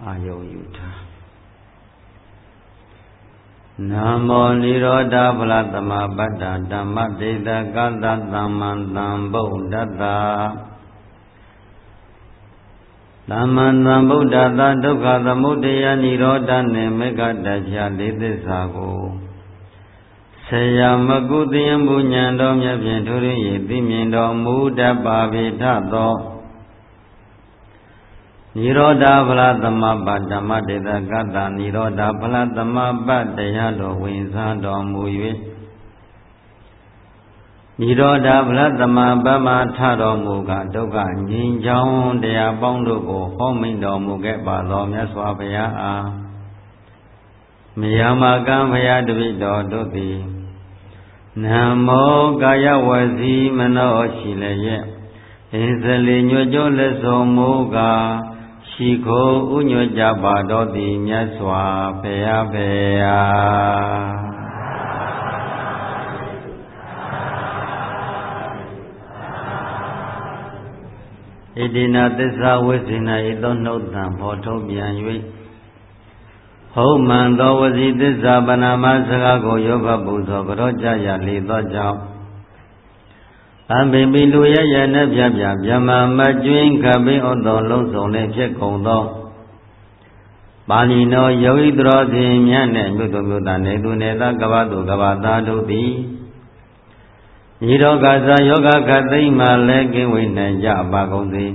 အာယုံယူထားနမောနိရောဓဖလသမပတ္တဓမ္မဒေသကတသမ္မံသံဗုဒ္ဓတ္တသမ္မံသံဗုဒ္ဓတ္တဒုက္ခသမုဒယနိရောဓနှင့်မေဃတ္ထလေးသစ္စာကိုဆရာမကုသယံပုညံတော်မြတ်ဖြင့်ထိုရ၏သိမြင်တော်မူတတ်ပါပေထသောနိရောဓဖလသမပတ္တဓမ္မဒေသကတနိရောဓဖလသမပတ္တတရားတော်ဝင်စားတော်မူ၍နိရောဓဖလသမပတ္တမှာထတော်မူကဒုက္ခငြိမ်းချောင်းတရားပေါင်းတို့ကိုဟောမိန်တော်မူခဲ့ပါသောမြတ်စွာဘုရားအားမြာမကံဘုရားတပိတော်တို့သည်နမောကာယဝစီမနောရှိလည်းရဲ့ဣဇလိညွတ်ကြောလက်ဆောင်မူကားရှိခိုးဥညွတ်ကြပါတော်သည်မြတ်စွာဘုရားဖေယာဣတိနာသစ္စာဝိဇိနာဤသောနှုတ်သံဖော်ထုတ်ပြန်၍ဟုတ်မှန်သောဝစီသစ္စာပဏာမစကားကိုယောဘပူဇော်ကြောကြရလေသောကြောင့်အဘိပိလူရရနဲ့ပြပြမြမမကျွင်းခပိဩသောလုံးစုံနဲ့ဖြစ်ကုန်သောပါဠိတော်ယောဂီတော်စဉ်မြတ်နဲ့မြို့သူမြို့သားနေသူနေသားကဘာသူကဘာသားတို့သည်ဤတော်ကစားယောဂခသိမ့်မှလည်းကင်းဝေးနိုင်ကြပါကုန်စေ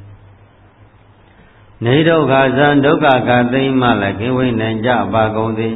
နေဒုက္ခဇံဒုက္ခကသိမ့်မှလည်းကင်းဝေးနိုင်ကြပါကုန်စေ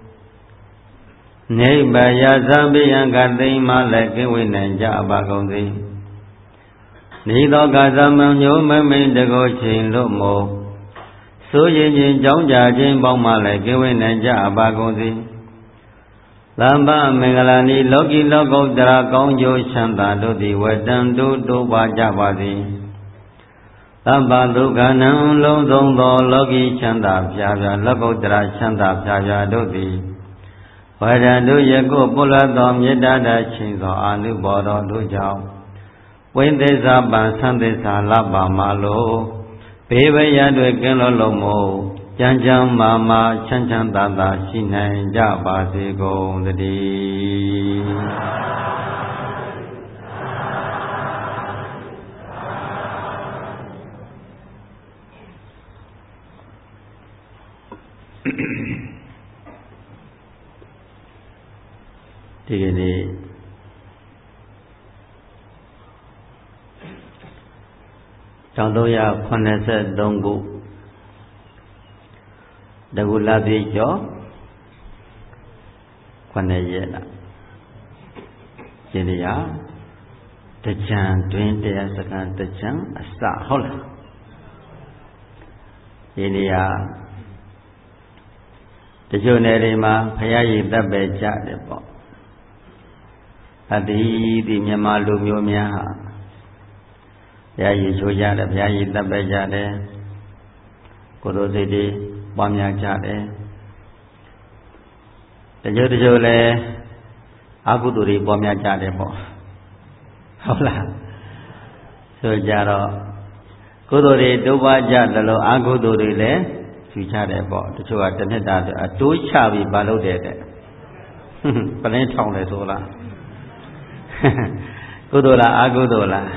နိဗ္ဗာယသံပိယံကသိမ့်မှလည်းကင်းဝေးနိုင်ကြပါကုန်စေနေသောကသမံမျိုးမမိန်တကောချိန်လို့မို့ဆိုရင်ချင်းကြောင်းကြခြင်းပေါင်းမှလည်းကင်းဝေးနိုင်ကြပါကုန်စေသမ္ဗမင်္ဂလာနိလောကီလောကုတ္တရာကောင်းကျိုးချမ်းသာတို့သည်ဝတ္တံတို့ပါကြပါစေသမ္ဗဒုက္ခနံလုံးစုံသောလောကီချမ်းသာဖြာဖြာလောကုတ္တရာချမ်းသာဖြာဖြာတို့သည်ဝရံတို့ယခုပုလသောမေတ္တာတချင်းသောအာနုဘော်တော်တို့ကြောင့်ဝိသေသပံသံသေသာလပါမလို့ဘေးဘရတွေကင်းလို့လုံးမို့ကြမ်းကြမ်းမာမာချမ်းချမ်းသာသာရှိနိုင်ကြပါစေကုန်သတည်းဒီကနေ့1383ခုတကူလာပြီကျော်9ရက်လားဒီတရားတကြံတွင်တရားစကားတကြံအစဟုတ်လားဒီနေရာတချို့နယ်တွေမှာဖရာကြီးတပ်ပဲကြတယ်ပေါ့အတိဒီမြန်မာလူမျိုးများဟာဘုရားကြီးချိုးကြတယ်ဘုရားကြီးတပ်ပဲကြတယ်ကိုယ်တို့စိတ်တွေပွားများကြတယ်တချို့လည်းအကုသိုလ်တွေပွားများကြတယ်ပေါ့ဟုတ်လားဆိုကြတော့ကုသိုလ်တွေတိုးပွားကြတယ်လို့အကုသိုလ်တွေလည်းယူကြတယ်ပေါ့တချို့ကတစ်နှစ်တာအတိုးချပြီးမလုပ်တဲ့ပလင်းထောင်တယ်ဆိုလားကုသိုလ်လားအကုသိုလ်လား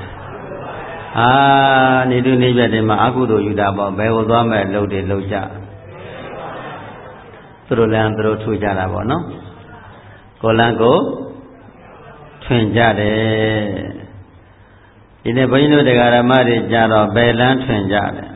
နေတုနေပြတဲ့မှာအကုသိုလ်ယူတာပေါ့ဘယ်ကိုသွားမဲ့လှုပ်တယ်လှုပ်ကြသူတို့လည်းသူတို့ထူကြတာပေါ့နော်ကိုလန်းကိုထွင်ကြတယ်ဒီနေ့ဘုန်းကြီးတို့တရားဓမ္မတွေကြတော့ဘယ်လန်းထွင်ကြတယ်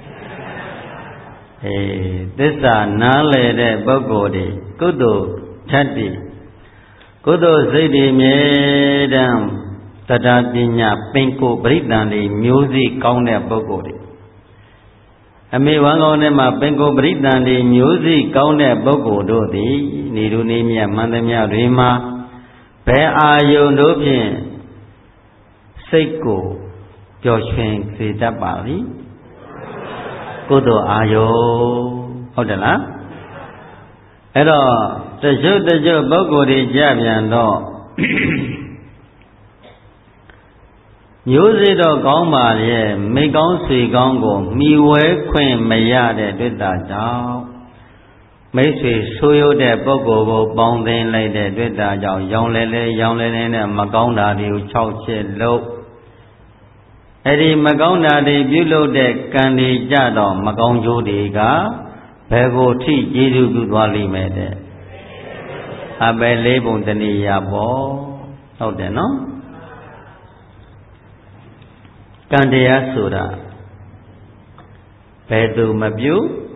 သစ္စာနားလည်တဲ့ပုဂ္ဂိုလ်တွေကုသိုလ်ဓာတ်တွေကုသိုလ်စိတ်တွေမြဲတမ်းတရားပညာပင်ကိုပရိသန်တွေမျိုးစိကောင်းတဲ့ပုဂ္ဂိုလ်တွေအမေဝမ်းကောင်းထဲမှာပင်ကိုပရိသန်တွေမျိုးစိကောင်းတဲ့ပုဂ္ဂိုလ်တို့သည်နေတို့နေမြတ်မှန်သမျှတွေမှာဘယ်အာယုန်တို့ဖြင့်စိတ်ကိုပျော်ရွှင်စေတတ်ပါလိကုသိုလ်အာယုန်ဟုတ်တယ်လားအဲ့တော့တချို့ပုဂ္ဂိုလ်တွေကြပြန်တော့မျိုးစေ့တော့ကောင်းပါရဲ့မိကောင်းဆွေကောင်းကိုမှီဝဲခွင့်မရတဲ့တွေ့တာကြောင့်မိတ်ဆွေဆိုးရုပ်တဲ့ပုဂ္ဂိုလ်ကိုပေါင်းသိမ်းလိုက်တဲ့တွေ့တာကြောင့်ရောင်လဲနဲ့မကောင်းတာတွေကို6ချက်လို့အဲ့ဒီမကောင်းတာတွေပြုလုပ်တဲ့ကံတွေကြတော့မကောင်းကျိုးတွေကဘယ်ကိုထိကျေးဇူးပြုသွားလိမ့်မယ်တဲ့အပယ်လေးပုံတဏှိယပေါ့ဟုတ်တယ်နော်ကံတရားဆိုတာဘယ်သူမပြု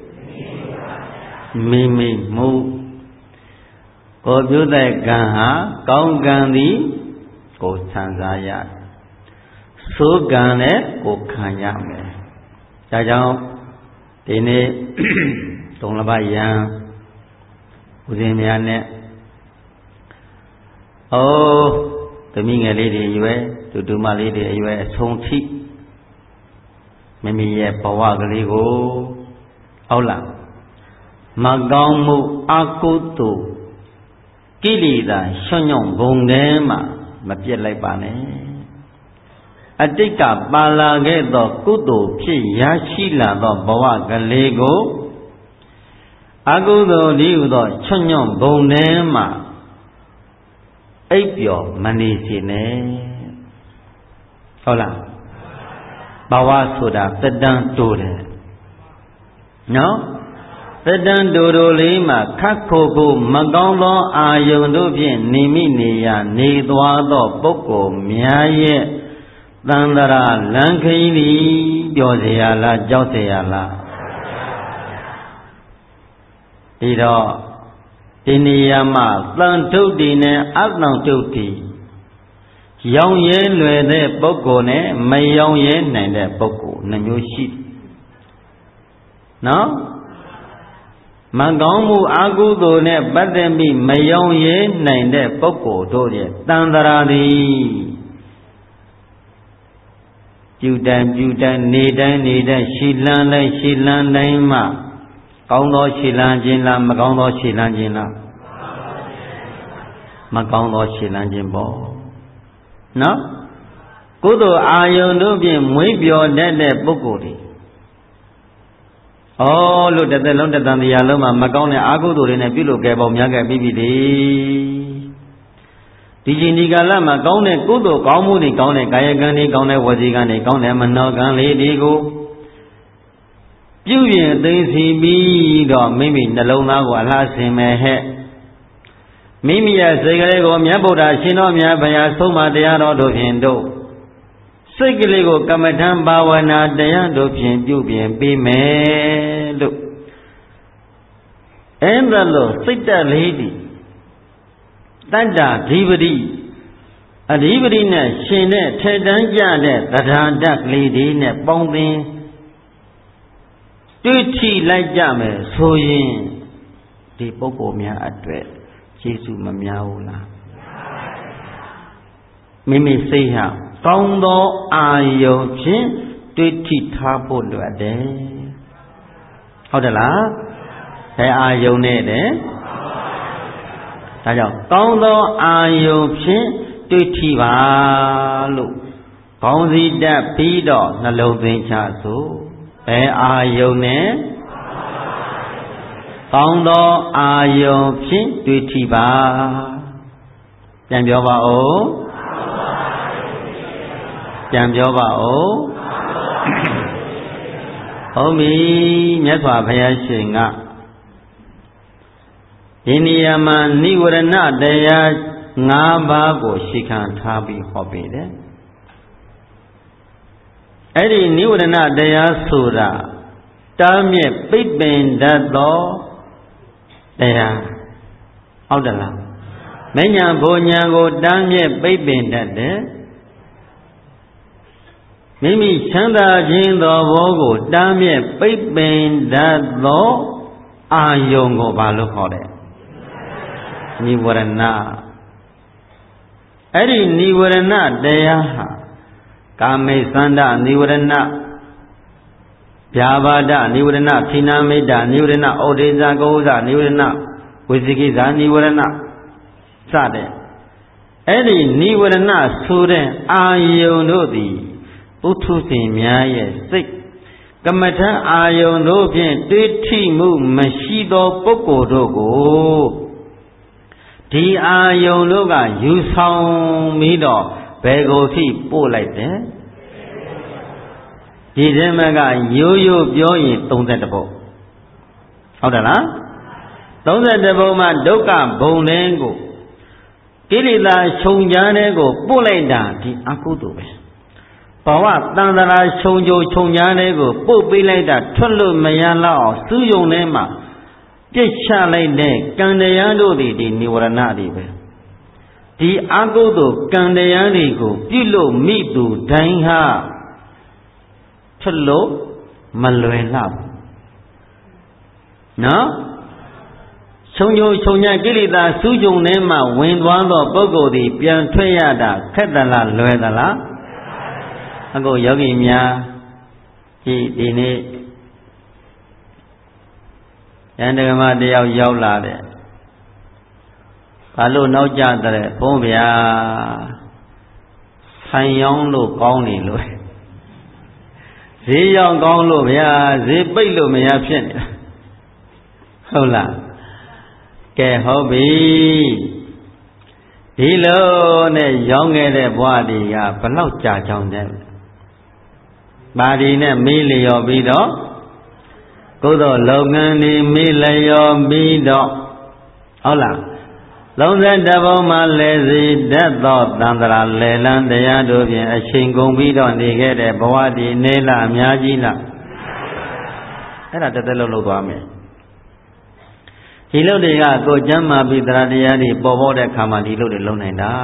မိမိမှုကိုပြုတဲ့ကံဟာကောင်းကံသည်ကိုဆံစားရဆိုးကံလည်းကိုခံရမယ်ဒါကြောင့်ဒီနေ့သုံးလပတ်ယံဦးဇင်းများနဲ့သမီးငယ်လေးတွေအရွယ်တူမလေးတွေအရွယ်အဆုံးထိမိမိရဲ့ဘဝကလေးကိုဟုတ်လားမကောင်းမှုအကုသိုလ်ကိလေသာရွှံ့ညွန့်ဘုံထဲမှာမပြစ်လိုက်ပါနဲ့အတိတ်ကပါလာခဲ့သောကုသိုလ်ဖြစ်ရရှိလာသောဘဝကလေးကိုအကုသိုလ်ဒီဟုသောရွှံ့ညွန့်ဘုံထဲမှာအိပ်ပျော်မနေစေနဲ့ဟုတ်လားဘဝဆိုတာသက်တမ်းတိုးတယ်နော်သက်တမ်းတိုးလေးမှာခတ်ခိုဖို့မကောင်းသောအာယုန်တို့ဖြင့်နေမိနေရနေသွားသောပုဂ္ဂိုလ်များရဲ့သန္တရာလမ်းခရီးသည်ပျော်เสียရလားကြောက်เสียရလားဒီတော့ဒီနေရာမှာသံထုတ်တီနဲ့အသံထုတ်တီရောင်ရဲလွယ်တဲ့ပုဂ္ဂိုလ်နဲ့မရောင်ရဲနိုင်တဲ့ပုဂ္ဂိုလ်နှမျိုးရှိနော်မကောင်းမှုအကုသိုလ်နဲ့ပတ်သက်ပြီးမရောင်ရဲနိုင်တဲ့ပုဂ္ဂိုလ်တို့ရဲ့တန်ត្រာသည်ပြုတိုင်းနေတိုင်းရှည်လန်းတိုင်းမှကောင်းသောရှည်လန်းခြင်းလားမကောင်းသောရှည်လန်းခြင်းလားမကောင်းသောရှည်လန်းခြင်းပေါ့နော်ကုသိုလ်အာယုန်တို့ဖြင့်မွေးပျော်တတ်တဲ့ပုဂ္ဂိုလ်တွေလို့တစ်သက်လုံးတစ်သံတရားလုံးမှာမကောင်းတဲ့အာကုသိုလ်တွေနဲ့ပြုလုပ်ခဲ့ပေါ့များခဲ့ပြီးပြီလေဒီချိန်ဒီကာလမှာကောင်းတဲ့ကုသိုလ်ကောင်းမှုတွေကောင်းတဲ့ကာယကံတွေကောင်းတဲ့ဝစီကံတွေကောင်းတဲ့မနောကံလေးတွေကိုပြုရင်သိသိပြီးတော့မိမိနှလုံးသားကိုအလှဆင်မယ်ဟဲ့မိမိရဲ့စိတ်ကလေးကိုမြတ်ဗုဒ္ဓရှင်တော်မြတ်ဘုရားဆုံးမတရားတော်တို့ဖြင့်တို့စိတ်ကလေးကိုကမ္မထံဘာဝနာတရားတို့ဖြင့်ပြုပြင်ပေးမယ်လို့အဲ့ဒါလို့စိတ်တက်လေးဒီတတ္တဓိပတိအဓိပတိနဲ့ရှင်တဲ့ထေတန်းကြတဲ့သဒ္ဓါတကလေးတွေနဲ့ပေါင်းသင်းတွေ့ထိလိုက်ကြမယ်ဆိုရင်ဒီပုဂ္ဂိုလ်များအတွက်ကျေးဇူးမများဘူးလားမိမိစိတ်ဟာကောင်းသောအာယုန်ဖြင့်တွေ့ထိထားဖို့လိုအပ်တယ်ဟုတ်တယ်လားဘယ်အာယုန်နဲ့တဲ့ဒါကြောင့်ကောင်းသောအာယုန်ဖြင့်တွေ့ထိပါလို့ခေါင်းစည်းတက်ပြီးတော့နှလုံးသွင်းချစို့ဘယ်အာယုန်နဲ့ကောင်းသောအာယုန်ဖြင့်တွေ့ထိပါပြန်ပြောပါဦးပြန်ပြောပါဦးဟုတ်ပြီမြတ်စွာဘုရားရှင်ကဒီနေရာမှာနိဝရဏတရား5ပါးကိုရှေ့ခံထားပြီးဟောပေးတယ်အဲ့ဒီနိဝရဏတရားဆိုတာတားမြစ်ပိတ်ပင်တတ်သောတရားဟုတ်တယ်လားမဉ္ဇဉ်ဘုံဉာဏ်ကိုတားမြစ်ပိတ်ပင်တတ်တယ်မိမိချမ်းသာခြင်းသောဘောကိုတားမြစ်ပိတ်ပင်တတ်သောအာယုန်ကိုဘာလို့ခေါ်တယ်နိဝရဏအဲ့ဒီနိဝရဏတရားဟာကာမိသန္တနိဝရဏဗျာပါဒနိဝရဏခိနာမိတ်တနိဝရဏဩဒေဇာကောဇနိဝရဏဝိသိကိဇာနိဝရဏစတဲ့အဲ့ဒီနိဝရဏဆိုတဲ့အာယုန်တို့သည်ဥထုရှင်များရဲ့စိတ်ကမ္မထအာယုန်တို့ဖြင့်တွေးထိမှုမရှိသောပုဂ္ဂိုလ်တို့ကိုဒီအာယုန်တို့ကယူဆောင်ပြီးတော့ဘယ်ကိုထိပို့လိုက်တယ်ဒီထဲမှာကရိုးရိုးပြောရင်32ပုဒ်ဟုတ်တယ်လား32ပုဒ်မှာဒုက္ခဘုံတဲ့ကိုကိလေသာခြုံကြားတဲ့ကိုပို့လိုက်တာဒီအကုသိုလ်ပဲဘဝတန်တရာခြုံကြိုခြုံကြားတဲ့ကိုပို့ပေးလိုက်တာထွက်လို့မရတော့အောင်စူးယုံထဲမှာပြစ်ချလိုက်တဲ့ကံတရားတို့ဒီនិဝရဏတွေပဲဒီအကုသိုလ်ကံတရားတွေကိုပြုလို့မိသူတိုင်းဟာထွက်လို့မလွယ်တော့ဘူးနော်ခြုံကြိုခြုံညာကိလေသာစူးကြုံထဲမှာဝင်သွားသောပုဂ္ဂိုလ်သည်ပြန်ထွက်ရတာခက်သလားလွယ်သလားအခုယောဂီများဒီနေ့ယန္တကမတယောက်ရောက်လာတဲ့ဘာလို့နောက်ကျတဲ့ဘုန်းဗျာဆိုင်ရောင်းလို့ကောင်းနေလို့ဈေးရောင်းကောင်းလို့ဗျာဈေးပိတ်လို့မရဖြစ်နေတာဟုတ်လားကဲဟုတ်ပြီဒီလိုနဲ့ရောင်းခဲ့တဲ့ဘဝတွေကဘလောက်ကြာကြောင်းတဲ့ပါဒီနဲ့မေးလျော်ပြီးတော့ကုသိုလ်လုပ်ငန်းတွေမေးလျော်ပြီးတော့ဟုတ်လား32ဘုံမှာလဲစီတတ်သောတန်ត្រာလဲလန်းတရားတို့ဖြင့်အချိန်ကုန်ပြီးတော့နေခဲ့တဲ့ဘဝတည်နေလားအများကြီးလားအဲ့ဒါတက်တက်လို့လုပ်သွားမယ်ဒီလုပ်တွေကကိုကျမ်းမာပြီးတရားတရားတွေပေါ်ပေါ်တဲ့ခါမှာဒီလုပ်တွေလုပ်နိုင်တာ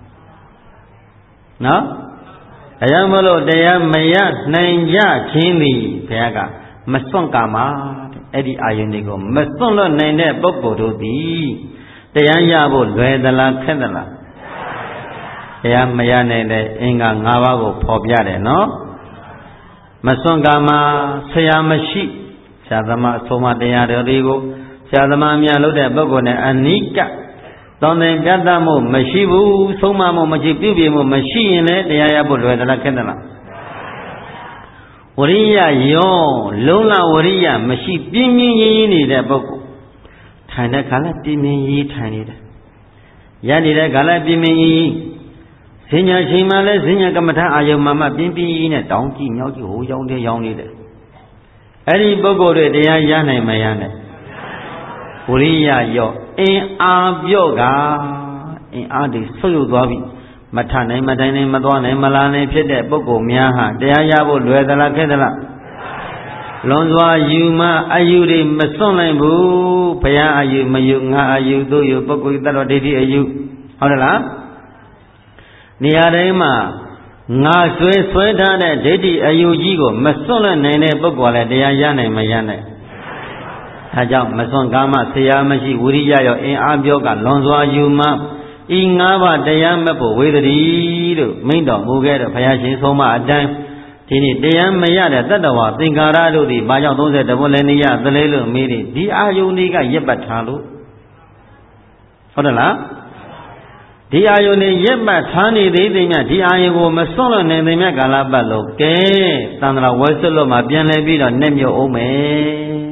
နော်အရင်မလို့တရားမရနိုင်ကြခြင်းသည်ဘုရားကမစွန့်ကာမှာအဲ့ဒီအာယုန်တွေကိုမစွန့်လွတ်နိုင်တဲ့ပုဂ္ဂိုလ်တို့သည်တရားရဖို့လွယ်သလားခက်သလားတရားမရနိုင်တဲ့အင်္ဂါ၅ပါးကိုဖော်ပြတယ်နော်မစွန့်ကာမှာဆရာမရှိဆရာသမားအဆုံးအမတရားတွေကိုဆရာသမားများလုပ်တဲ့ပုဂ္ဂိုလ်နဲ့အနိကသောသင်ပြတ်တတ်မှုမရှိဘူးဆုံးမမှုမရှိပြုပြမှုမရှိရင်လည်းတရားရဖို့လွယ်သလားခက်သလားဝရိယယောလုံးလဝရိယမရှိပြင်းပြင်းရင်းရင်းနေတဲ့ပုဂ္ဂိုလ်ထိုင်တဲ့ခါလဲပြင်းပြင်းရင်းထိုင်နေတယ်ရနေတဲ့ခါလဲပြင်းပြင်းရင်းဈဉ္ညာချိန်မှလဲဈဉ္ညာကမ္မထအာယုံမှပြင်းပြင်းရင်းနဲ့တောင်းကြည့်မြောက်ကြည့်ဟိုရောင်းတယ်ရောင်းနေတယ်အဲ့ဒီပုဂ္ဂိုလ်တွေတရားရနိုင်မရနိုင်ဝရိယယောအင်အားပြော့ကအင်အားတွေဆုတ်ယုတ်သွားပြီမထနိုင်မတိုင်းနိုင်မသွားနိုင်မလာနိုင်ဖြစ်တဲ့ပုဂ္ဂိုလ်များဟာတရားရဖို့လွယ်သလားခက်သလားလွန်စွာယူမှအယူတွေမစွန့်နိုင်ဘူးဘုရားအယူမယူငါအယူတို့ယူပုဂ္ဂိုလ်တ attva ဒိဋ္ဌိအယူဟုတ်တယ်လားနေရာတိုင်းမှာငါဆွဲထားတဲ့ဒိဋ္ဌိအယူကြီးကိုမစွန့်လွတ်နိုင်တဲ့ပုဂ္ဂိုလ်လည်းတရားရနိုင်မရနိုင်ဒါကြောင့်မစွန့်ကာမဆရာမရှိဝိရိယရောအင်အားပြောကလွန်စွာယူမှဤ၅ပါးတရားမဲ့ဖို့ဝေဒရီလို့မိန့်တော်မူခဲ့တဲ့ဘုရားရှင်ဆုံးမအတိုင်းဒီနေ့တရားမရတဲ့တတ္တဝါသင်္ကာရတို့ဒီဘာကြောင့်30ဘုလည်းနေရသလဲလို့မေးတယ်ဒီအာယုန်တွေကရက်ပတ်ထားလို့ဟုတ်တယ်လားဒီအာယုန်တွေရက်ပတ်ထားနေသေးတယ်မြတ်ဒီအာယုန်ကိုမစွန့်လွတ်နိုင်သေးမြတ်ကာလပတ်လို့ကဲသန္တရာဝဲစွတ်လို့မှပြန်လဲပြီးတော့နဲ့မြုပ်အောင်မယ်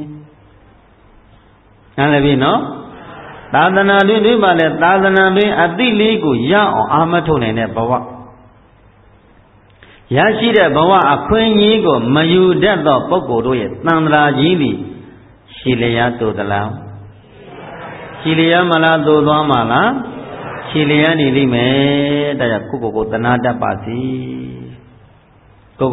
နားလည်ပြီနော်သာသနာတွင်ဒီပါလေသာသနာတွင်အတိလေးကိုရအောင်အာမထုတ်နိုင်တဲ့ဘဝရရှိတဲ့ဘဝအခွင့်အရေးကိုမယူတတ်သောပုဂ္ဂိုလ်တို့ရဲ့သံဃာကြီးသည်ရှည်လျားသို့သလားရှည်လျားမလားသို့သွားမလားရှည်လျားနေလိမ့်မယ်ဒါကြောင့်ကိုသနာတတ်ပါစေကို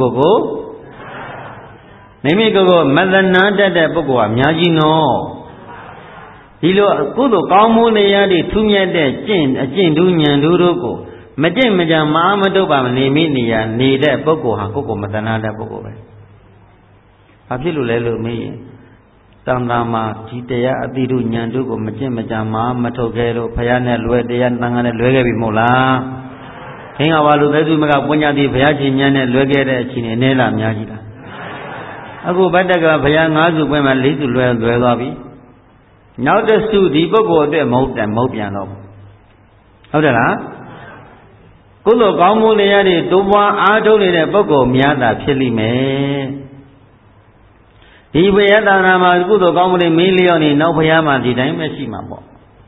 မိမိကိုမသနာတတ်တဲ့ပုဂ္ဂိုလ်ကအများကြီးနော်ဒီလိုကုသိုလ်ကောင်းမှုနေရာတွေထူးမြတ်တဲ့အကျင့်ဒုဉာဏ်တို့ကိုမကြင့်မကြမာမတုတ်ပါမနေမိနေရနေတဲ့ပုဂ္ဂိုလ်ဟာကိုမသနာတဲ့ပုဂ္ဂိုလ်ပဲ။ဘာဖြစ်လို့လဲလို့မေးရင်တန်တာမှာဒီတရားအတိဒုဉာဏ်တို့ကိုမကြင့်မကြမာမထုတ်ခဲ့လို့ဘုရားနဲ့လွယ်တရားတန်ခါနဲ့လွယ်ခဲ့ပြီမဟုတ်လား။ခင်ဗျာဘာလို့ပဲသူမကပွညာတိဘုရားရှင်ဉာဏ်နဲ့လွယ်ခဲ့တဲ့အချိန်နဲ့အနည်းလားအများကြီးလား။အခုဗတ္တကဘုရား၅စုပွဲမှာ၄စုလွယ်သွားပြီ။နောက်တစ်စုဒီပုဂ္ဂိုလ်အတွက်မဟုတ်ပြန်တော့ဟုတ်တယ်လားကုသိုလ်ကောင်းမှုတရားတွေတိုးပွားအားထုတ်နေတဲ့ပုဂ္ဂိုလ်များသာဖြစ်လိမ့်မယ်ဒီဘုရားသာသနာမှာကုသိုလ်ကောင်းမှုတွေမင်းလျော့နေနောက်ဘုရားမှာဒီတိုင်းပဲရှိမှာပေါ့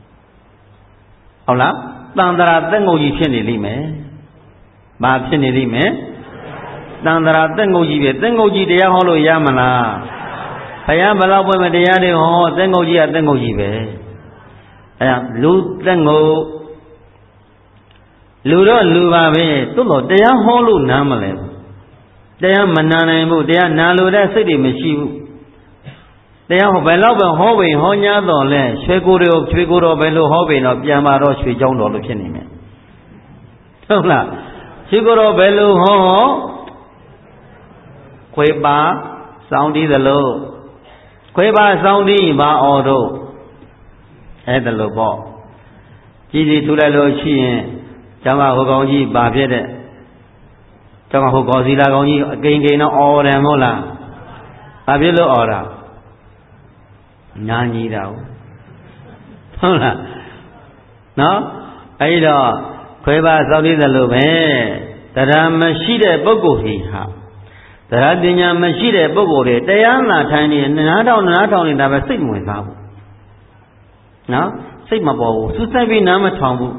ဟုတ်လားတန်တရာသက်ငုတ်ကြီးဖြစ်နေလိမ့်မယ်ဘာဖြစ်နေလိမ့်မယ်တန်တရာသက်ငုတ်ကြီးပဲသက်ငုတ်ကြီးတရားဟောလို့ရမလားဘုရားဘလောက်ပွဲမတရားတွေဟောသက်ငုတ်ကြီးကသက်ငုတ်ကြီးပဲအဲဒါလူသက်ငုတ်လူတော့လူပါပဲသို့တော့တရားဟောလို့နားမလဲတရားမနာနိုင်ဘူးတရားနာလို့တဲ့စိတ်တွေမရှိဘူးတရားဟောဘယ်လောက်ပဲဟောပင်ဟောညာတော်လဲရွှေကိုယ်တော်ပဲလို့ဟောပင်တော့ပြန်มาတော့ရွှေเจ้าတော်လို့ဖြစ်နေမယ်ဟုတ်လားရွှေကိုယ်တော်ပဲလို့ဟောခွေပါစောင်းတီးသလိုခွေပါစောင်းတီးပါအော်တို့အဲ့ဒါလို့ပေါ့ကြည်စီထူလိုက်လို့ရှိရင်ကျောင်းကဟိုကောင်ကြီးပါဖြစ်တဲ့ကျောင်းကဟိုကောစီလာကောင်ကြီးအကိန်ကိန်တော့အော်တယ်မဟုတ်လားဘာဖြစ်လို့အော်တာညာကြီးတာဟုတ်လားနော်အဲ့တော့ခွေးပါစောင့်နေသလိုပဲတရားမရှိတဲ့ပုဂ္ဂိုလ်ဟိဟာတရားပညာမရှိတဲ့ပုဂ္ဂိုလ်တွေတရားနာထိုင်နေနားထောင်နေတာပဲစိတ်မဝင်စားဘူးနော်စိတ်မပေါ်ဘူးစူးစိုက်ပြီးနားမထောင်ဘူး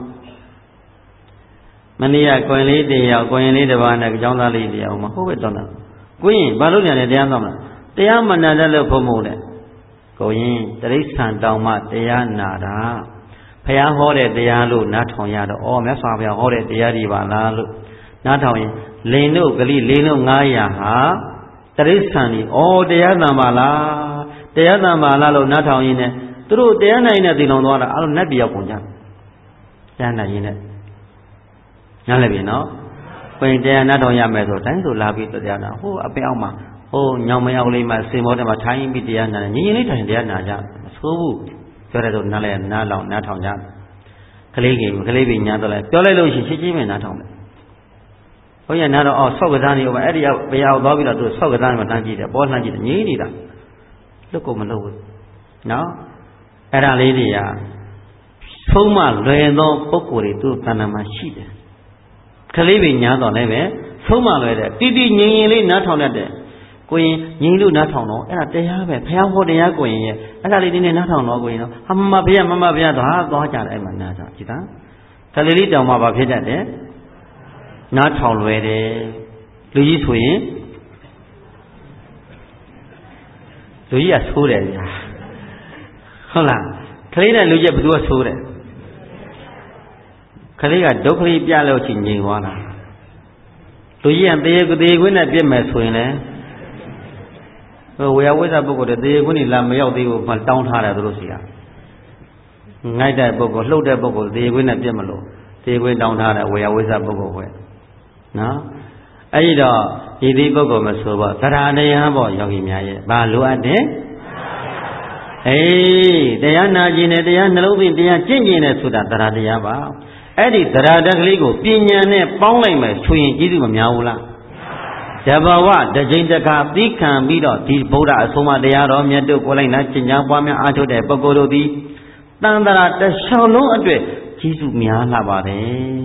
မနေ့ကကိုရင်လေးတရားကိုရင်လေးတစ်ပါးနဲ့ကျောင်းသားလေးတရားမဟုတ်ပဲတော့တာကိုရင်ဘာလို့ညာလဲတရားဆောင်မလားတရားမနာတတ်လို့ဖို့မဟုတ်တဲ့ကိုရင်တရိစ္ဆာန်တောင်မှတရားနာတာဘုရားဟောတဲ့တရားလို့နားထောင်ရတော့ဩမြတ်စွာဘုရားဟောတဲ့တရားတွေပါလားလို့နားထောင်ရင်လိန်တို့ကလေးလိန်တို့900ဟာတရိစ္ဆာန်ကြီးဩတရားတန်ပါလားတရားတန်ပါလားလို့နားထောင်ရင်းနဲ့သူတို့တရားနိုင်တဲ့တည်လုံသွားတာအဲ့လိုနတ်ပြည်ရောက်ကုန်ကြတရားနိုင်ရင်းနဲ့နားလည်ပြီနော်ပင်တရားနားထောင်ရမယ်ဆိုတိုင်းဆိုလာပြီးတရားနာဟိုအပင်အောက်မှာဟိုညောင်မရောက်လေးမှစင်မောတဲ့မှာထိုင်းပြီးတရားနာတယ်ညီလေးထိုင်တရားနာကြမဆိုးဘူးပြောတဲ့ဆိုနားလဲနားလောင်နားထောင်ကြကလေးကြီးညာတော့လဲပြောလိုက်လို့ရှိရင်ချင်းပဲနားထောင်တယ်ဘုရားနားတော့အော်ဆော့ကစားနေဦးမယ်အဲ့ဒီဘယ်ရောက်သွားပြီးတော့သူဆော့ကစားနေမှတန်းကြည့်တယ်ပေါ်လှမ်းကြည့်တယ်ငြိနေတာလွတ်ကုန်မလုပ်ဘူးနော်အဲ့ဒါလေးတွေကဆုံးမလွယ်သောပုဂ္ဂိုလ်တွေသူ့တဏ္ဍာမှာရှိတယ်ကလေးပဲညာတော့လည်းပဲဆုံးမလွယ်တဲ့တီတီငြိမ်လေးနားထောင်တတ်တယ်ကိုရင်ငြိမ်လို့နားထောင်တော့အဲ့ဒါတရားပဲဘုရားဟောတရားကိုရင်ရဲ့အဲ့ဒါလေးနည်းနားထောင်တော့ကိုရင်တော့မမဘုရားတော့သွားကြတယ်အဲ့မှာနားကြကြည်သားကလေးလေးတောင်မှဘာဖြစ်တတ်တယ်နားထောင်လွယ်တယ်လူကြီးဆိုရင်လူကြီးကဆိုးတယ်ဗျာဟုတ်လားကလေးနဲ့လူကြီးဘယ်သူကဆိုးတယ်ကလေးကဒုက္ခလေးပြလို့ချင်းငြိမ်သွားတာလူကြီးကသေခွင်းနဲ့ပြစ်မယ်ဆိုရင်လည်းဝေယဝိဇ္ဇပုဂ္ဂိုလ်တွေသေခွင်းနေလာမရောက်သေးဘူးမှတောင်းထားတယ်သူတို့စီကငိုက်တဲ့ပုဂ္ဂိုလ်လှုပ်တဲ့ပုဂ္ဂိုလ်သေခွင်းနဲ့ပြစ်မလို့သေခွင်းတောင်းထားတယ်ဝေယဝိဇ္ဇပုဂ္ဂိုလ်ပဲနော်အဲ့ဒီတော့ဒီဒီပုဂ္ဂိုလ်မဆိုတော့သရတရားပေါ့ယောဂီများရဲ့ဘာလိုအပ်တယ်အေးတရားနာကျင်တယ်တရားနှလုံးသွင်းတရားကျင့်ကျင်တယ်ဆိုတာသရတရားပါအဲ့ဒီသရတကလေးကိုပညာနဲ့ပေါင်းလိုက်မယ်ဆိုရင်ကျေးဇူးမများဘူးလားတဘာဝတစ်ချိန်တစ်ခါသီးခံပြီးတော့ဒီဗုဒ္ဓအဆုံးအမတရားတော်မြတ်တို့ကိုလိုက်နာကျင့်ကြံပွားများအားထုတ်တဲ့ပုဂ္ဂိုလ်တို့သည်တန်တရာတစ်လျှောက်လုံးအတွက်ကျေးဇူးများလာပါတယ်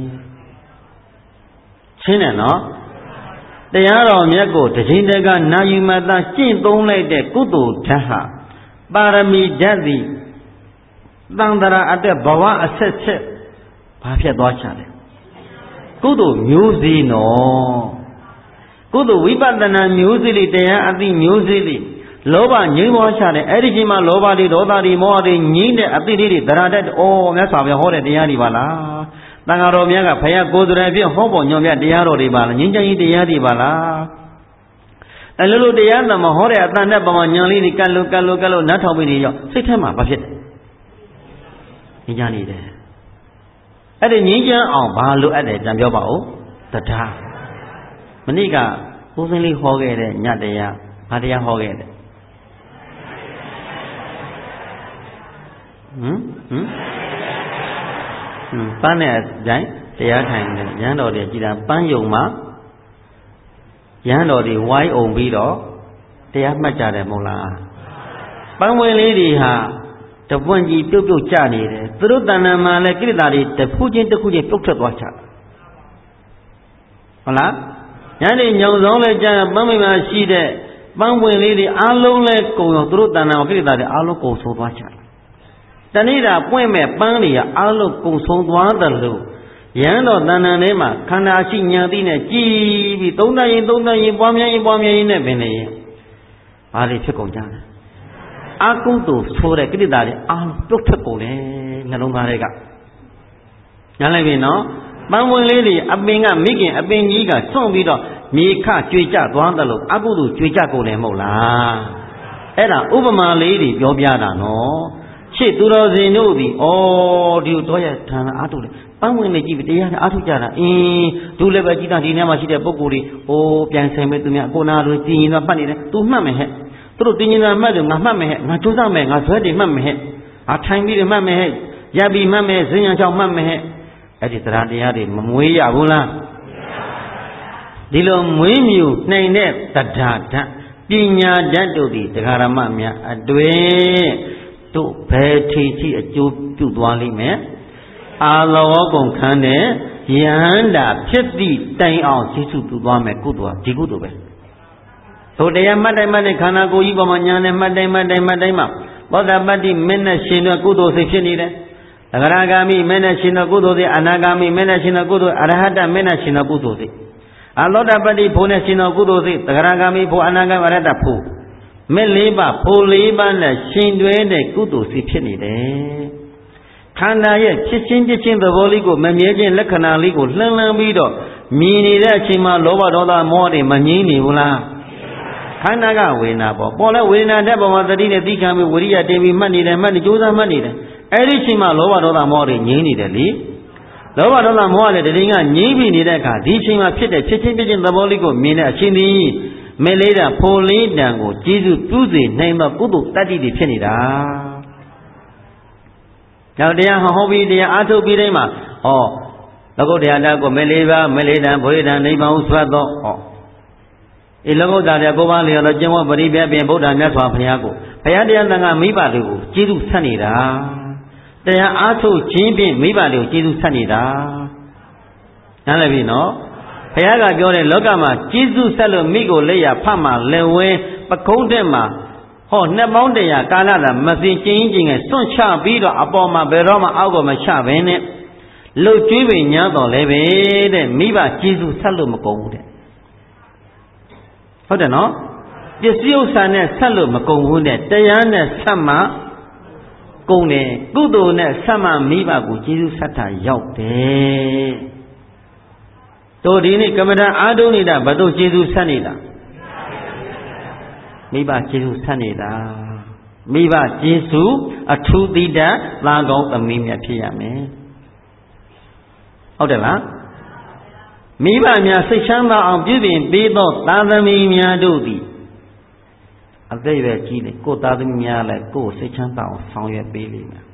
ရှင်းတယ်နော်တရားတော်မြတ်ကိုတစ်ချိန်တစ်ခါနာယူမှသာကျင့်သုံးလိုက်တဲ့ကုသိုလ်ဓာတ်ဟာပါရမီဓာတ်သည်တန်တရာအတွက်ဘဝအဆက်ဆက်ဘာဖြစ်သွားချတယ်ကုသိုလ်မျိုးစေ့နော်ကုသိုလ်ဝိပဿနာမျိုးစေ့လေးတရားအသိမျိုးစေ့လေးလောဘငြိမ်းသွားချတယ်အဲ့ဒီချိန်မှာလောဘတွေဒေါသတွေမောဟတွေငြိမ်းတဲ့အသိလေးတွေသရတတ်ဩမြတ်စွာဘုရားဟောတဲ့တရားတွေပါလားတန်ဃာတော်များကဘုရားကိုယ်တော်ပြည့်ဟောပေါ်ညွှန်ပြတရားတော်တွေပါလားငြိမ်းချမ်းရေးတရားတွေပါလားအဲ့လိုတရားသမားဟောတဲ့အတန်နဲ့ပမာညာလေးတွေကတ်လို့နတ်ထောင်ပြီးနေရောက်စိတ်ထဲမှာဘာဖြစ်လဲငြိမ်းချမ်းနေတယ်အဲ့ဒီငြိမ်းချမ်းအောင်ဘာလိုအပ်တယ်ကြံပြောပါဦးတရားမနေ့ကဘုန်းစင်းလေးဟောခဲ့တဲ့ညတရားဘာတရားဟောခဲ့တယ်ပန်းနဲ့ကြိုင်တရားထိုင်တယ်ရဟန်းတော်တွေကြည်တာပန်းယုံမှာရဟန်းတော်တွေဝိုင်းအောင်ပြီးတော့တရားမှတ်ကြတယ်မဟုတ်လားပန်းဝင်လေးတွေဟာတပွင့်ကြီးပြုတ်ကြနေတယ်သူတို့တဏ္ဍာမှာလည်းကိလေသာတွေတစ်ခုချင်းပြုတ်ထွက်သွားချဟုတ်လားညနေညောင်ဆောင်လဲကြာပန်းမိမှာရှိတဲ့ပန်းဝင်လေးတွေအားလုံးလဲကုံတော့သူတို့တဏ္ဍာကိလေသာတွေအားလုံးကုံဆုံးသွားကြတယ်တဏိတာပွင့်မဲ့ပန်းတွေကအားလုံးကုံဆုံးသွားတယ်လို့ယံတော်တဏ္ဍာထဲမှာခန္ဓာရှိညာသိနဲ့ကြည်ပြီးသုံးသပ်ရင်ပွားများရင်နဲ့ပင်လေဘာတွေဖြစ်ကုန်ကြလဲအာကုသိုလ်ဆိုတဲ့ကိလေသာတွေအားလုံးပြုတ်ထွက်ကုန်တယ်နှလုံးသားတွေကညာလိုက်ပြီနော်ပန်းဝင်လေးတွေအပင်ကမိခင်အပင်ကြီးကစွန့်ပြီးတော့မြေခကျွေကြသွားတယ်လို့အကုသိုလ်ကျွေကြကုန်တယ်မဟုတ်လားအဲ့ဒါဥပမာလေးတွေပြောပြတာနော်ရှေ့သူတော်စင်တို့ဒီဒီတော့ရထံအားထုတ်တယ်ပန်းဝင်လေးကြည့်ပြီးတရားနဲ့အားထုတ်ကြတာဒုလည်းပဲကြည်တာဒီနေ့မှရှိတဲ့ပုံကိုယ်တွေပြန်ဆိုင်မဲ့သူများကိုနာလိုကြည်ရင်တော့မှတ်နေတယ်သူမှတ်မယ်ဟဲ့သူတို့တင်နေတာမှတ်တယ်ငါမှတ်မယ်ဟဲ့ငါကြိုးစားမယ်ငါဇွဲတွေမှတ်မယ်ဟဲ့ထိုင်ပြီးမှတ်မယ်ဟဲ့ရပ်ပြီးမှတ်မယ်ဇင်ညာချောင်းမှတ်မယ်ဟဲ့အဲ့ဒီတရားတရားတွေမမွေးရဘူးလားဒီလိုမွေးမြူနိုင်တဲ့တရားဓာတ်ပညာဓာတ်တို့သည်တရားဓမ္မများအတွင်တို့ဘယ်ထီရှိအကျိုးပြုသွားလိမ့်မယ်အာလောကုံခန်းတဲ့ယန္တာဖြစ်သည့်တိုင်အောင်ရှိစုပြုသွားမယ်ကုသိုလ်ဒီကုသိုလ်ပဲတို့တရားမှတ်တိုင်းခန္ဓာကိုယ်ကြီးပေါ်မှာညာနဲ့မှတ်တိုင်းမှာဘောဓပတ္တိမင်းနဲ့ရှင်တဲ့ကုသိုလ်စိတ်ဖြစ်နေတယ်သဂရဂามိမင်းနဲ့ရှင်တဲ့ကုသိုလ်စိတ်အနာဂามိမင်းနဲ့ရှင်တဲ့ကုသိုလ်အရဟတမင်းနဲ့ရှင်တဲ့ကုသိုလ်စိတ်အလောတပတ္တိဖို့နဲ့ရှင်တဲ့ကုသိုလ်စိတ်သဂရဂามိဖို့အနာဂามအရဟတဖို့မင်း၄ပါးဖို့၄ပါးနဲ့ရှင်တွဲတဲ့ကုသိုလ်စိတ်ဖြစ်နေတယ်ခန္ဓာရဲ့ဖြစ်ချင်းသဘောလေးကိုမမြဲခြင်းလက္ခဏာလေးကိုလှမ်းပြီးတော့မြင်နေတဲ့အချိန်မှာလောဘဒေါသမောဟတွေမငြိမ်းနေဘူးလားခန္ဓာကဝေဒနာပေါ်လဲဝေဒနာတဲ့ပုံမှာသတိနဲ့သိခံပြီးဝိရိယတင်ပြီးမှတ်နေတယ်ကြိုးစားမှတ်နေတယ်အဲ့ဒီချိန်မှာလောဘဒေါသမောဟတွေငြိမ်းနေတယ်လေလောဘဒေါသမောဟလည်းတတိယငြိမ်းပြီးနေတဲ့အခါဒီချိန်မှာဖြစ်တဲ့ဖြစ်ချင်းသဘောလေးကိုမြင်တဲ့အချိန်ဒီမလေးတာဖိုလေးတံကိုကျေစုပြုစေနိုင်သောကုသိုလ်တတ္တိတွေဖြစ်နေတာနောက်တရားဟောပြီးတရားအားထုတ်ပြီးတိုင်းမှာလောကုတ္တရာဓာတ်ကိုမလေးပါမလေးတံဘုရားတံနိဗ္ဗာန်ဟုဆွတ်သောလောကုတ္တရာကိုပါလျော်သောကျင့်ဝတ်ပရိပပြင်ဗုဒ္ဓမြတ်စွာဘုရားကိုဘုရားတရားသံဃာမိဘတွေကိုကျေးဇူးဆက်နေတာတရားအားထုတ်ခြင်းဖြင့်မိဘတွေကိုကျေးဇူးဆက်နေတာနားလည်ပြီနော်ဘုရားကပြောတဲ့လောကမှာကျေးဇူးဆက်လို့မိကိုလက်ရဖတ်မှလက်ဝဲပကုံးတဲ့မှာနှစ်ပေါင်းတရာကာလသာမစင်ကျင်းငယ်စွန့်ချပြီးတော့အပေါ်မှာဘယ်တော့မှအောက်ကိုမချဘဲနဲ့လှုပ်ကျွေးပင်ညာတော်လည်းပဲတဲ့မိဘကျေးဇူးဆက်လို့မကုန်ဘူးတဲ့ဟုတ်တယ်နော်ပစ္စည်းဥစ္စာနဲ့ဆက်လို့မကုန်ဘူးတဲ့တရားနဲ့ဆက်မှကုန်တယ်ကုသိုလ်နဲ့ဆက်မှမိဘကိုကျေးဇူးဆက်တာရောက်တယ်တို့ဒီနေ့ကမ္မဋ္ဌာန်းအားထုတ်နေတာဘယ်တော့ကျေးဇူးဆက်နေတာမိဘကျေးဇူးဆက်နေတာမိဘကျေးဇူးအထူးသီးတတ်သာကောင်းသမီးမြတ်ဖြစ်ရမယ်ဟုတ်တယ်လားမိဘများစိတ်ချမ်းသာအောင်ပြုပြင်ပေးသောသာသမီများတို့သည်အသက်ရွယ်ကြီးလေကိုယ်သားသမီးများလည်းကိုယ်စိတ်ချမ်းသာအောင်ဆောင်ရွက်ပေးလိမ့်မယ်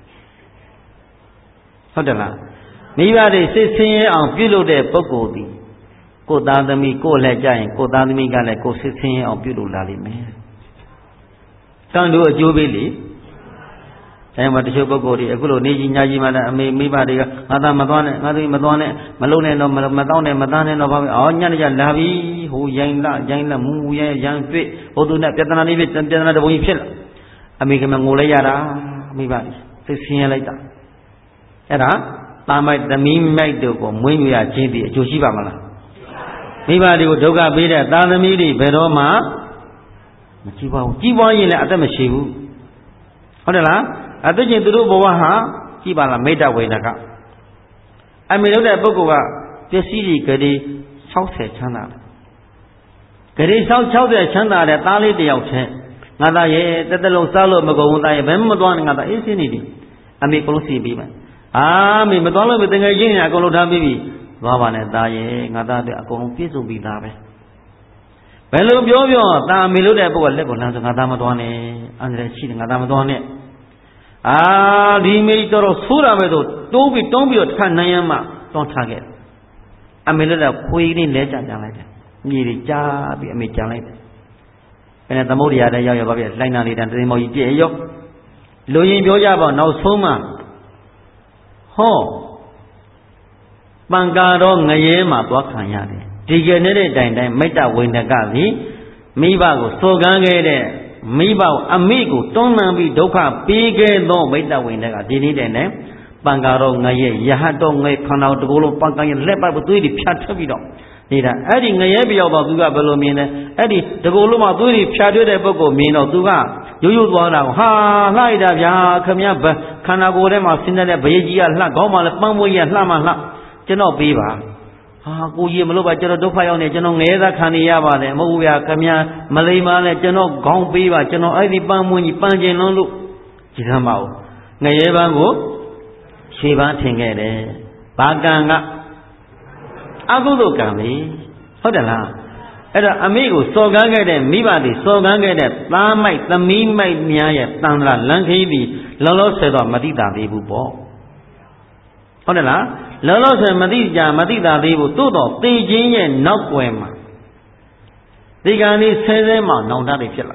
ဟုတ်တယ်လားမိဘတွေစိတ်ဆင်းရဲအောင်ပြုလုပ်တဲ့ပုဂ္ဂိုလ်သည်ကိုယ်သားသမီးကိုယ်လည်းကြရင်ကိုယ်သားသမီးကလည်းကိုယ်စိတ်ဆင်းရဲအောင်ပြုလုပ်လာလိမ့်မယ်ကံတို့အကျိုးပေးလေအဲမှာတချို့ပုဂ္ဂိုလ်တွေအခုလိုနေကြီးညာကြီးမှလည်းအမေမိဘတွေကငါသားမသွားနဲ့ငါသမီးမသွားနဲ့မလုံးနဲ့တော့မတောင်းနဲ့မသားနဲ့တော့ဘာပဲညနေကျလာပြီဟိုရိုင်းလာမူရရန်တွေ့ဟိုသူနဲ့ပြဿနာလေးဖြစ်ပြဿနာတပုံကြီးဖြစ်လာအမေကမငိုလိုက်ရတာမိဘတွေသိဆင်းရဲလိုက်တာအဲ့ဒါတာမိုက်သမီးမိုက်တို့ကိုမွေးမြူရခြင်းဒီအကျိုးရှိပါမလားမိဘတွေကိုဒုက္ခပေးတဲ့သားသမီးတွေဘယ်တော့မှမကြည့်ပါဘူးကြည့်ပွားရင်လည်းအသက်မရှိဘူးဟုတ်တယ်လားအသက်ချင်းသူတို့ဘဝဟာကြည့်ပါလားမိတ္တဝေဒကအမေလို့တဲ့ပုဂ္ဂိုလ်ကပစ္စည်းကြီးဂရေ60ချမ်းသာဂရေ60ချမ်းသာတဲ့သားလေးတယောက်ချင်းငါသားရဲ့တက်တလုံးစားလို့မကုန်ဘူးသားရဲ့ဘယ်မှမသွားနဲ့ငါသားအေးစင်းနေပြီအမေကလုံးစီပြီးမယ်မေမသွားလို့မတငယ်ချင်းညာအကုန်လုံးထားပြီးပြီသွားပါနဲ့သားရဲ့ငါသားအတွက်အကုန်လုံးပြည့်စုံပြီးသားပဲဘယ်လိုပြောသားအမေလို့တဲ့ပုဂ္ဂိုလ်လက်ကိုလမ်းဆိုငါသားမသွားနဲ့အန္တရာယ်ရှိတယ်ငါသားမသွားနဲ့ဒီမေတော်ဆိုးတာပဲဆိုတိုးပြီးတုံးပြီးတော့တစ်ခါနိုင်ရမှတွန်းထားခဲ့အမေလည်းခွေးလေးလဲကြလိုက်တယ်မြေတွေကြားပြီးအမေကြံလိုက်တယ်အဲနဲ့သမုဒ္ဒရာတဲ့ရောက်ပါပြီလိုင်းနာလေးတန်တသိန်းမော်ကြီးပြည့်ရောလူရင်ပြောကြပါနောက်ဆုံးမှပံကာတော့ငရဲမှာသွားခံရတယ်ဒီကနေ့တဲ့တိုင်တိုင်းမိတ္တဝိနကသည်မိဘကိုစော်ကားခဲ့တဲ့မိဘအမိကိုတွန်းလှန်ပြီးဒုက္ခပေးခဲ့သောမိတ္တဝိနကဒီနေ့တိုင်တိုင်းပံကာတော်ငရဲ့ယဟတ်တော်ငရဲ့ခန္ဓာတကိုယ်လုံးပံကာရဲ့လက်ပတ်သွေးတွေဖြတ်ထွက်ပြီးတော့နေတာအဲ့ဒီငရဲပြောက်တော့သူကဘယ်လိုမြင်လဲအဲ့ဒီတကိုယ်လုံးမှာသွေးတွေဖြတ်ထွက်တဲ့ပုဂ္ဂိုလ်မြင်တော့သူကရိုးရိုးသွားတာကိုဟာလှလိုက်တာဗျာခမရခန္ဓာကိုယ်ထဲမှာဆင်းတဲ့ဗရေကြီးကလှခေါင်းမှာလည်းပန်းမွေးရလှမှလှကျွန်တော်ပေးပါဟာကိုကြီးမလို့ပါကျွန်တော်ဒုက္ခရောက်နေကျွန်တော်ငရဲသားခံနေရပါတယ်မဟုတ်ဘူးဗျာခမရမလိမ္မာနဲ့ကျွန်တော်ခေါင်းပေးပါကျွန်တော်အဲ့ဒီပန်းမွေးကြီးပန်းကျင်လုံးလို့ကြည်သမ်းပါဦးငရဲပန်းကိုခြေပန်းထင်ခဲ့တယ်ဘာကံကအကုသိုလ်ကံလေဟုတ်တယ်လားအဲ့တော့အမိကိုစော်ကားခဲ့တဲ့မိဘတွေစော်ကားခဲ့တဲ့သားမိုက်သမီးမိုက်များရဲ့တန်ត្រလန်ခီးပြီးလောလောဆယ်တော့မတိတာသေးဘူးပေါ့ဟုတ်တယ်လားလောလောဆယ်မတိတာသေးဘူးသို့တော့သိချင်းရဲ့နောက်ွယ်မှာဒီကံនេះဆဲဆဲမှာနောင်တတွေဖြစ်လာ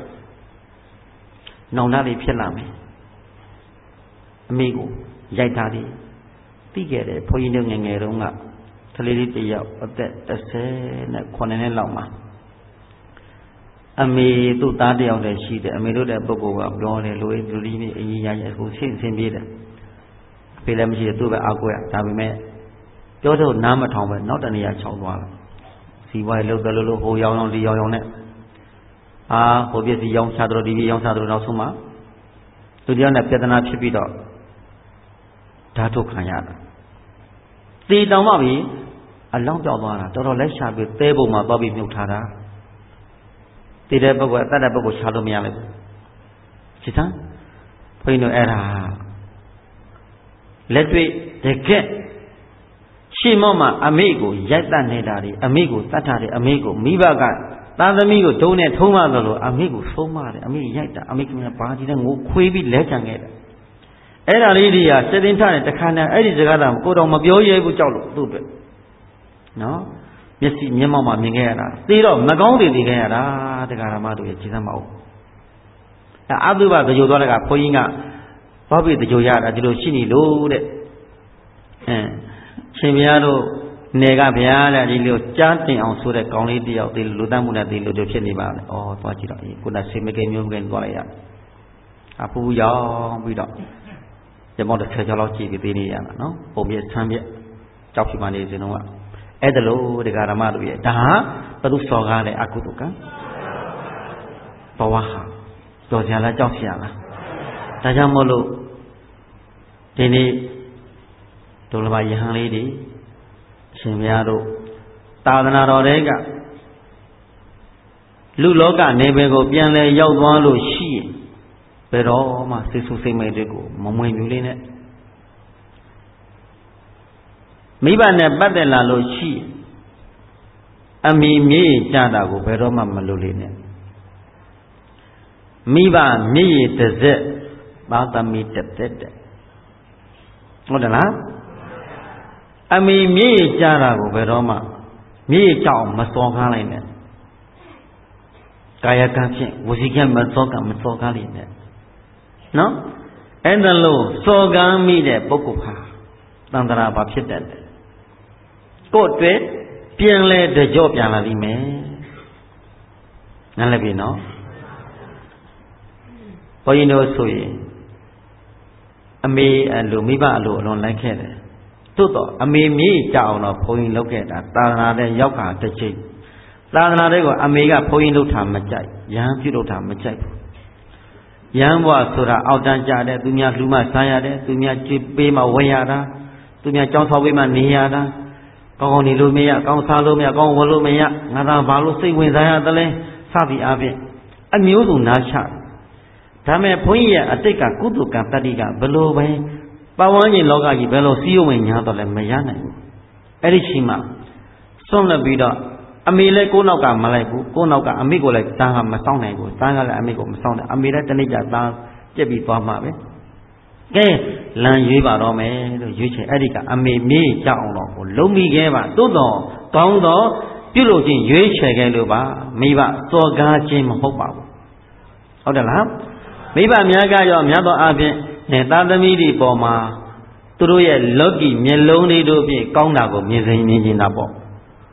မယ်အမိကိုရိုက်ထားတယ်သိခဲ့တယ်ဘုန်းကြီးတို့ငယ်ငယ်တုန်းကကလေးလေးတယောက်အသက်19နှစ်လောက်မှာအမေသူ့သားတယောက်တည်းရှိတယ်အမေတို့တဲ့ပုဂ္ဂိုလ်ကပြောတယ်လူကြီးအကြီးရရဲ့ကိုဆင်းပြေးတယ်အဖေလည်းမရှိတယ်သူ့ပဲအောက်ကွယ်ဒါပေမဲ့ပြောတော့နားမထောင်ပဲနောက်တနေရာချောင်းသွားတယ်စီဝိုင်းလှုပ်တယ်လို့ဟိုရောင်ဒီရောင်နဲ့ဟိုပြည့်စီရောင်ချတော့ဒီပြည့်ရောင်ချတော့နောက်ဆုံးမှသူတယောက်နဲ့ပြဿနာဖြစ်ပြီးတော့ဓာတ်ထုတ်ခံရတာတေတောင်မှပြီအလောင်းပြောက်သွားတာတော်တော်လက်ရှာပြီးသဲပုံမှာသွားပြီးမြုပ်ထားတာတည်တဲ့ပုဂ္ဂိုလ်အတတ်တဲ့ပုဂ္ဂိုလ်ရှာလို့မရလိုက်ဘူးစိတ်သားဘုန်းကြီးတို့အဲ့ဒါလက်တွေ့တကက်ရှေ့မောက်မှာအမေကိုရိုက်တတ်နေတာတွေအမေကိုတတ်တာတွေအမေကိုမိဘကသားသမီးကိုဒုံနဲ့ထုံးမသလိုအမေကိုဆုံးမတယ်အမေရိုက်တာအမေကဘာကြီးလဲငိုခွေးပြီးလဲချန်ခဲ့တယ်အဲ့ဒါလေးတွေကစတင်ထားတဲ့တခါနဲ့အဲ့ဒီစကားတော့ကိုတော်မပြောရဲဘူးကြောက်လို့သူ့အတွက်နော်မျက်စိမျက်မှောက်မှာမြင်ခဲ့ရတာသေတော့မကောင်းတွေသိခဲ့ရတာတရားဓမ္မတို့ရဲ့ခြေစမ်းမအောင်အတုပတကြိုသွားတဲ့ကဘုန်းကြီးကဘာဖြစ်တကြိုရတာဒီလိုရှိနေလို့တဲ့ရှင်ဘုရားတို့နေကဘုရားတဲ့ဒီလိုကြားတင်အောင်ဆိုတဲ့ကောင်းလေးတယောက်ဒီလူတတ်မှုနဲ့ဒီလိုဖြစ်နေပါလေဩသွားကြည့်တော့ခုနဆေမကဲမျိုးမကဲသွားလိုက်ရအဖူးရောက်ပြီးတော့ရမောက်တစ်ချက်လောက်ကြည့်ပြီးသေးနေရတာနော်ပုံပြဆန်းပြကြောက်ဖြစ်မှနေစဉ်တော့အဲ့ဒါလို့တရားဓမ္မတို့ရဲ့ဒါဘယ်သူစော်ကားလဲအကုသိုလ်ကံဘဝဟာတော်ကြလားကြောက်ရလားဒါကြောင့်မို့လို့ဒီနေ့ဒုလဘယဟန်လေးတွေအရှင်ဘုရားတို့သာသနာတော်တွေကလူလောကနေဘယ်ကိုပြန်လဲရောက်သွားလို့ရှိရင်ဘယ်တော့မှစိတ်ဆူစိတ်မဲ့တွေကိုမမွင်မြူလေးနဲ့မိဘနဲ့ပတ်သက်လာလို့ရှိအမိမြေ့ကြတာကိုဘယ်တော့မှမလုပ်လေးနဲ့မိဘမြေ့ရတစ်စက်သာသမီတစ်သက်တဲ့ဟုတ်တယ်လားအမိမြေ့ကြတာကိုဘယ်တော့မှမြေ့ကြောင်မစော်ကားလိုက်နဲ့ကာယကံဖြင့်ဝစီကံမစော်ကားလိုက်နဲ့နော်အဲ့ဒါလို့စော်ကားမိတဲ့ပုဂ္ဂိုလ်ဟာတန်ត្រာဘာဖြစ်တတ်တယ်ကိုယ့်အတွက်ပြန်လဲတကြော့ပြန်လာလိမ့်မယ်နားလည်ပြီနော်ဘုန်းကြီးတို့ဆိုရင်အမေအလိုမိဘအလိုအလွန်လိုက်ခဲ့တယ်သို့တော့အမေမြေးကြအောင်တော့ဘုန်းကြီးလုပ်ခဲ့တာသာသနာတဲ့ရောက်တာတစ်ချိန်သာသနာတဲ့ကအမေကဘုန်းကြီးလုပ်တာမကြိုက်ရဟန်းပြုလုပ်တာမကြိုက်ဘူးရဟန်းဘဝဆိုတာအောက်တန်းကြတဲ့သူများလူမစားရတယ်သူများကြွေးပေးမှဝယ်ရတာသူများကြောင်းဆောက်ပေးမှနေရတာကောင်းကောင်းနေလို့မရကောင်းစားလို့မရကောင်းဝယ်လို့မရငါသာဘာလို့စိတ်ဝင်စားရသလဲစသည်အားဖြင့်အမျိုးစုနားချဒါမဲ့ဘုန်းကြီးရဲ့အတိတ်ကကုသကံတတ္တိကဘလို့ပဲပတ်ဝန်းကျင်လောကကြီးဘယ်လိုစီးရုံဝင်ညာတော့လဲမရနိုင်ဘူးအဲ့ဒီချိန်မှာစွန့်လွတ်ပြီးတော့အမေလည်းကိုယ့်နောက်ကမလိုက်ဘူးကိုယ့်နောက်က အမေကိုလည်းတန်းကမဆောင်နိုင်ဘူးတန်းကလည်းအမေကိုမဆောင်နိုင်အမေလည်းတနေ့ကျတန်းပြက်ပြီးသွားမှာပဲကဲလမ်းရွေးပါတော့မယ်လို့ရွေးချယ်အဲ့ဒီကအမေမေးကြအောင်တော့ကိုလုံးမိခဲ့ပါသို့တော့ကောင်းတော့ပြုလို့ချင်းရွေးချယ်ခဲ့လို့ပါမိဘစော်ကားခြင်းမဟုတ်ပါဘူးဟုတ်တယ်လားမိဘများကရောများသောအားဖြင့်သာသမီတွေပေါ်မှာသူတို့ရဲ့လောကီမျက်လုံးလေးတို့ဖြင့်ကောင်းတာကိုမြင်နေတာပေါ့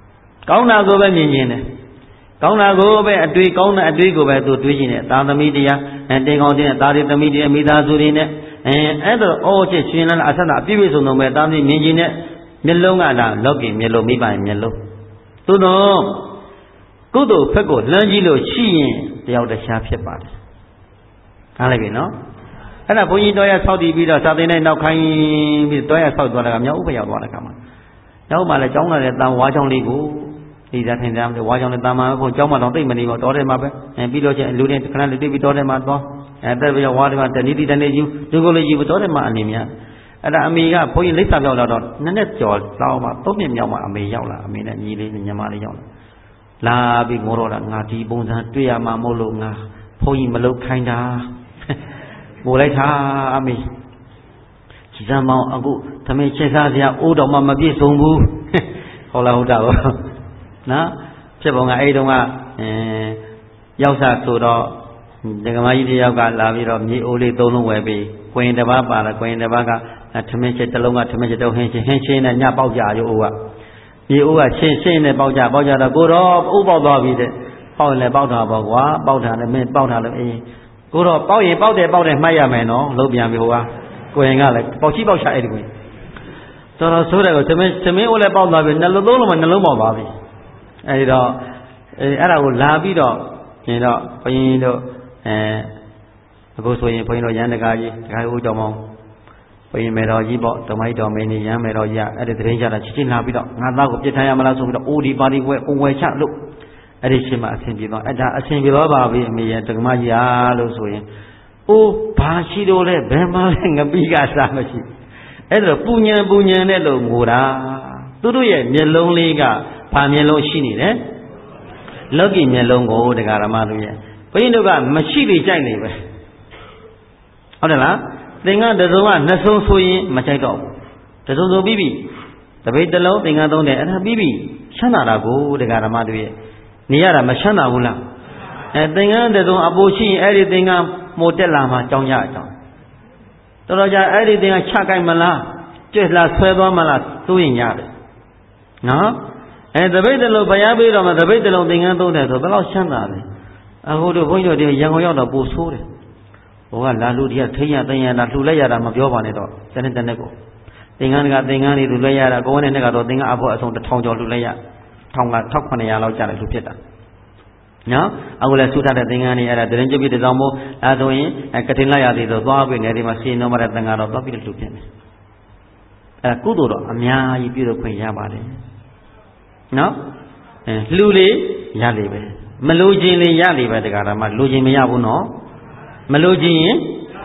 ကောင်းတာကိုပဲမြင်ခြင်းနဲ့ကောင်းတာကိုပဲအတွေ့ကောင်းတဲ့အတွေ့ကိုပဲသူတွေးခြင်းနဲ့သာသမီတရားတင်ကောင်းခြင်းနဲ့သာရီသမီတရားမိသားစုတွေနဲ့အဲ့ဒါအော်ချက်ရှင်လာအဆက်တာအပြည့်ပြည့်စုံစုံပဲသာသမီမြင်ခြင်းနဲ့မျက်လုံးကလာလောကီမျက်လုံးမိပိုင်မျက်လုံးသို့တော့ကုသိုလ်ဖက်ကိုလှမ်းကြည့်လို့ရှိရင်တယောက်တခြားဖြစ်ပါတယ်နားလည်ပြီနော်အဲ့ဒါဘုန်းကြီးတော်ရဆောက်တည်ပြီးတော့စာသင်တဲ့နောက်ခိုင်းပြီးတော်ရဆောက်သွားတာကမြောက်ဥပ္ပယသွားတဲ့ခါမှာနောက်မှလည်းကျောင်းလာတဲ့တန်ဝါကျောင်းလေးကိုဒီစားထိုင်ကြတယ်ဝါကျောင်းနဲ့တန်မာဖို့ကျောင်းမတော်သိမ့်မနေတော့တော်တယ်မှာပဲပြီးတော့ကျလူတွေခဏလေးတိတ်ပြီးတော်တယ်မှာသွားတက်ပြီးဝါတယ်မှာတဏီတိတနေ့ယူဒီကိုလေးယူတော်တယ်မှာအနေများအဲ့ဒါအမေကဘုန်းကြီးလိပ်စာပြောက်လာတော့နည်းနည်းကြော်လောက်မှသုံးမြမြောက်မှအမေရောက်လာအမေနဲ့ညီလေးညီမလေးရောက်လာပြီးငိုတော့တာငါဒီပုံစံတွေ့ရမှာမဟုတ်လို့ငါဘုန်းကြီးမလုပ်ခိုင်းတာငိုလိုက်တာအမေကြီးစမ်းမောင်အခုသမင်းချက်စားစရာအိုးတော်မှမပြည့်စုံဘူးဟုတ်လားဟုတ်တာပေါ့နော်ဖြစ်ပုံကအဲ့တုန်းကရောက်စားဆိုတော့ဒကမကြီးတယောက်ကလာပြီးတော့မြေအိုးလေးသုံးလုံးဝယ်ပြီးကိုရင်တစ်ပါးပါလာကိုရင်တစ်ပါးကထမင်းချက်တစ်လုံးကထမင်းချက်တော့ဟင်းချင်းနဲ့ညပေါက်ကြရိုးအိုးကမြေအိုးကရှင်းနဲ့ပေါက်ကြတော့ကိုတော့အိုးပေါက်သွားပြီတဲ့ပေါက်ရင်လည်းပေါက်တာပေါ့ကွာပေါက်တာလည်းမင်းပေါက်တာလည်းအေးကိုတော့ပေါက်ရင်ပေါက်တယ်မှတ်ရမယ်နော်လုံးပြန်ပြီဟိုကကိုရင်ကလည်းပေါက်ချပေါက်ချအဲ့ဒီကိုတော်ဆိုးတယ်ကိုသမင်းအိုးလည်းပေါက်သွားပြီနှလုံးသုံးလုံးမှနှလုံးပေါက်သွားပြီအဲ့တော့အဲ့ဒါကိုလာပြီးတော့ရင်တော့ဘုန်းကြီးတို့အခုဆိုရင်ဘုန်းကြီးတို့ရန်တကာကြီးတခါဦးကြောင်မောင်းဘုန်းကြီးမေတော်ကြီးပေါ့ဓမ္မကြီးတော်မင်းကြီးရန်မေတော်ကြီးအဲ့ဒီသတင်းကြတာချင်းလာပြီးတော့ငါသားကိုပြစ်ထားရမလားဆိုပြီးတော့အိုဒီပါဒီဝဲချလို့အဲ့ဒီရှင်မအဆင်ပြေတော့အဲ့ဒါအဆင်ပြေတော့ပါပြီအမေရဓမ္မကြီးအားလို့ဆိုရင်အိုးဘာရှိတော့လဲဘယ်မှလဲငပိကစားမရှိအဲ့ဒါပူညံနဲ့လို့ငိုတာသူတို့ရဲ့မျက်လုံးလေးကဘာမျက်လုံးရှိနေတယ်လောကီမျက်လုံးကိုတရားဓမ္မတို့ရဲ့ဘုန်းကြီးတို့ကမရှိပြီကြိုက်နေပဲဟုတ်တယ်လားသင်္ကန်းတစ်စုံကနှစ်စုံဆိုရင်မကြိုက်တော့ဘူးတစ်စုံဆိုပြီးပြီတပိတ်တစ်လုံးသင်္ကန်းသုံးတယ်အဲ့ဒါပြီးပြီချမ်းသာတာကိုတရားဓမ္မတို့ရဲ့နေရတာမချမ်းသာဘူးလားသင်္ကန်းတစ်စုံအပူရှိရင်အဲ့ဒီသင်္ကန်းမို့တက်လာမှကြောင်းကြအကြောင်းတော်ကြအဲ့ဒီသင်္ကန်းချကြိုက်မလားကျွတ်လာဆွဲသွားမလားသိုးရင်ရတယ်နော်တပိတ်တလုံးဘုရားပေးတော့မှတပိတ်တလုံးသင်္ကန်းသုံးတယ်ဆိုဘယ်လောက်ချမ်းသာလဲအခုတို့ဘုန်းကြီးတို့ဒီရန်ကုန်ရောက်တော့ပို့ဆိုးတယ်ဟိုကလာလူတွေကထိရသိရတာလှူလိုက်ရတာမပြောပါနဲ့တော့စနေတနေ့ကိုသင်္ကန်းလေးလှူလိုက်ရတာကိုယ်နဲ့ကတော့သင်္ကန်းအဖို့အဆုံး1000ကျော်လှူလိုက်ရ1900လောက်ကျတယ်လှူဖြစ်တာနော်အခုလည်းသုထတဲ့သင်္ကန်းလေးအဲ့ဒါတရင်ကျပြတဲ့ဆောင်မို့ဒါဆိုရင်ကတိလိုက်ရသေးဆိုသွားပြီးနေဒီမှာစီရင်တော်မတဲ့သင်္ကန်းတော့သွားပြီးလှူဖြစ်တယ်အဲ့ကုသိုလ်တော့အများကြီးပြုလုပ်ခွင့်ရပါတယ်နော်လှူလေရလေပဲမလိုချင်လေရလေပဲတရားဓမ္မလိုချင်မရဘူးနော်မလိုချင်ရင်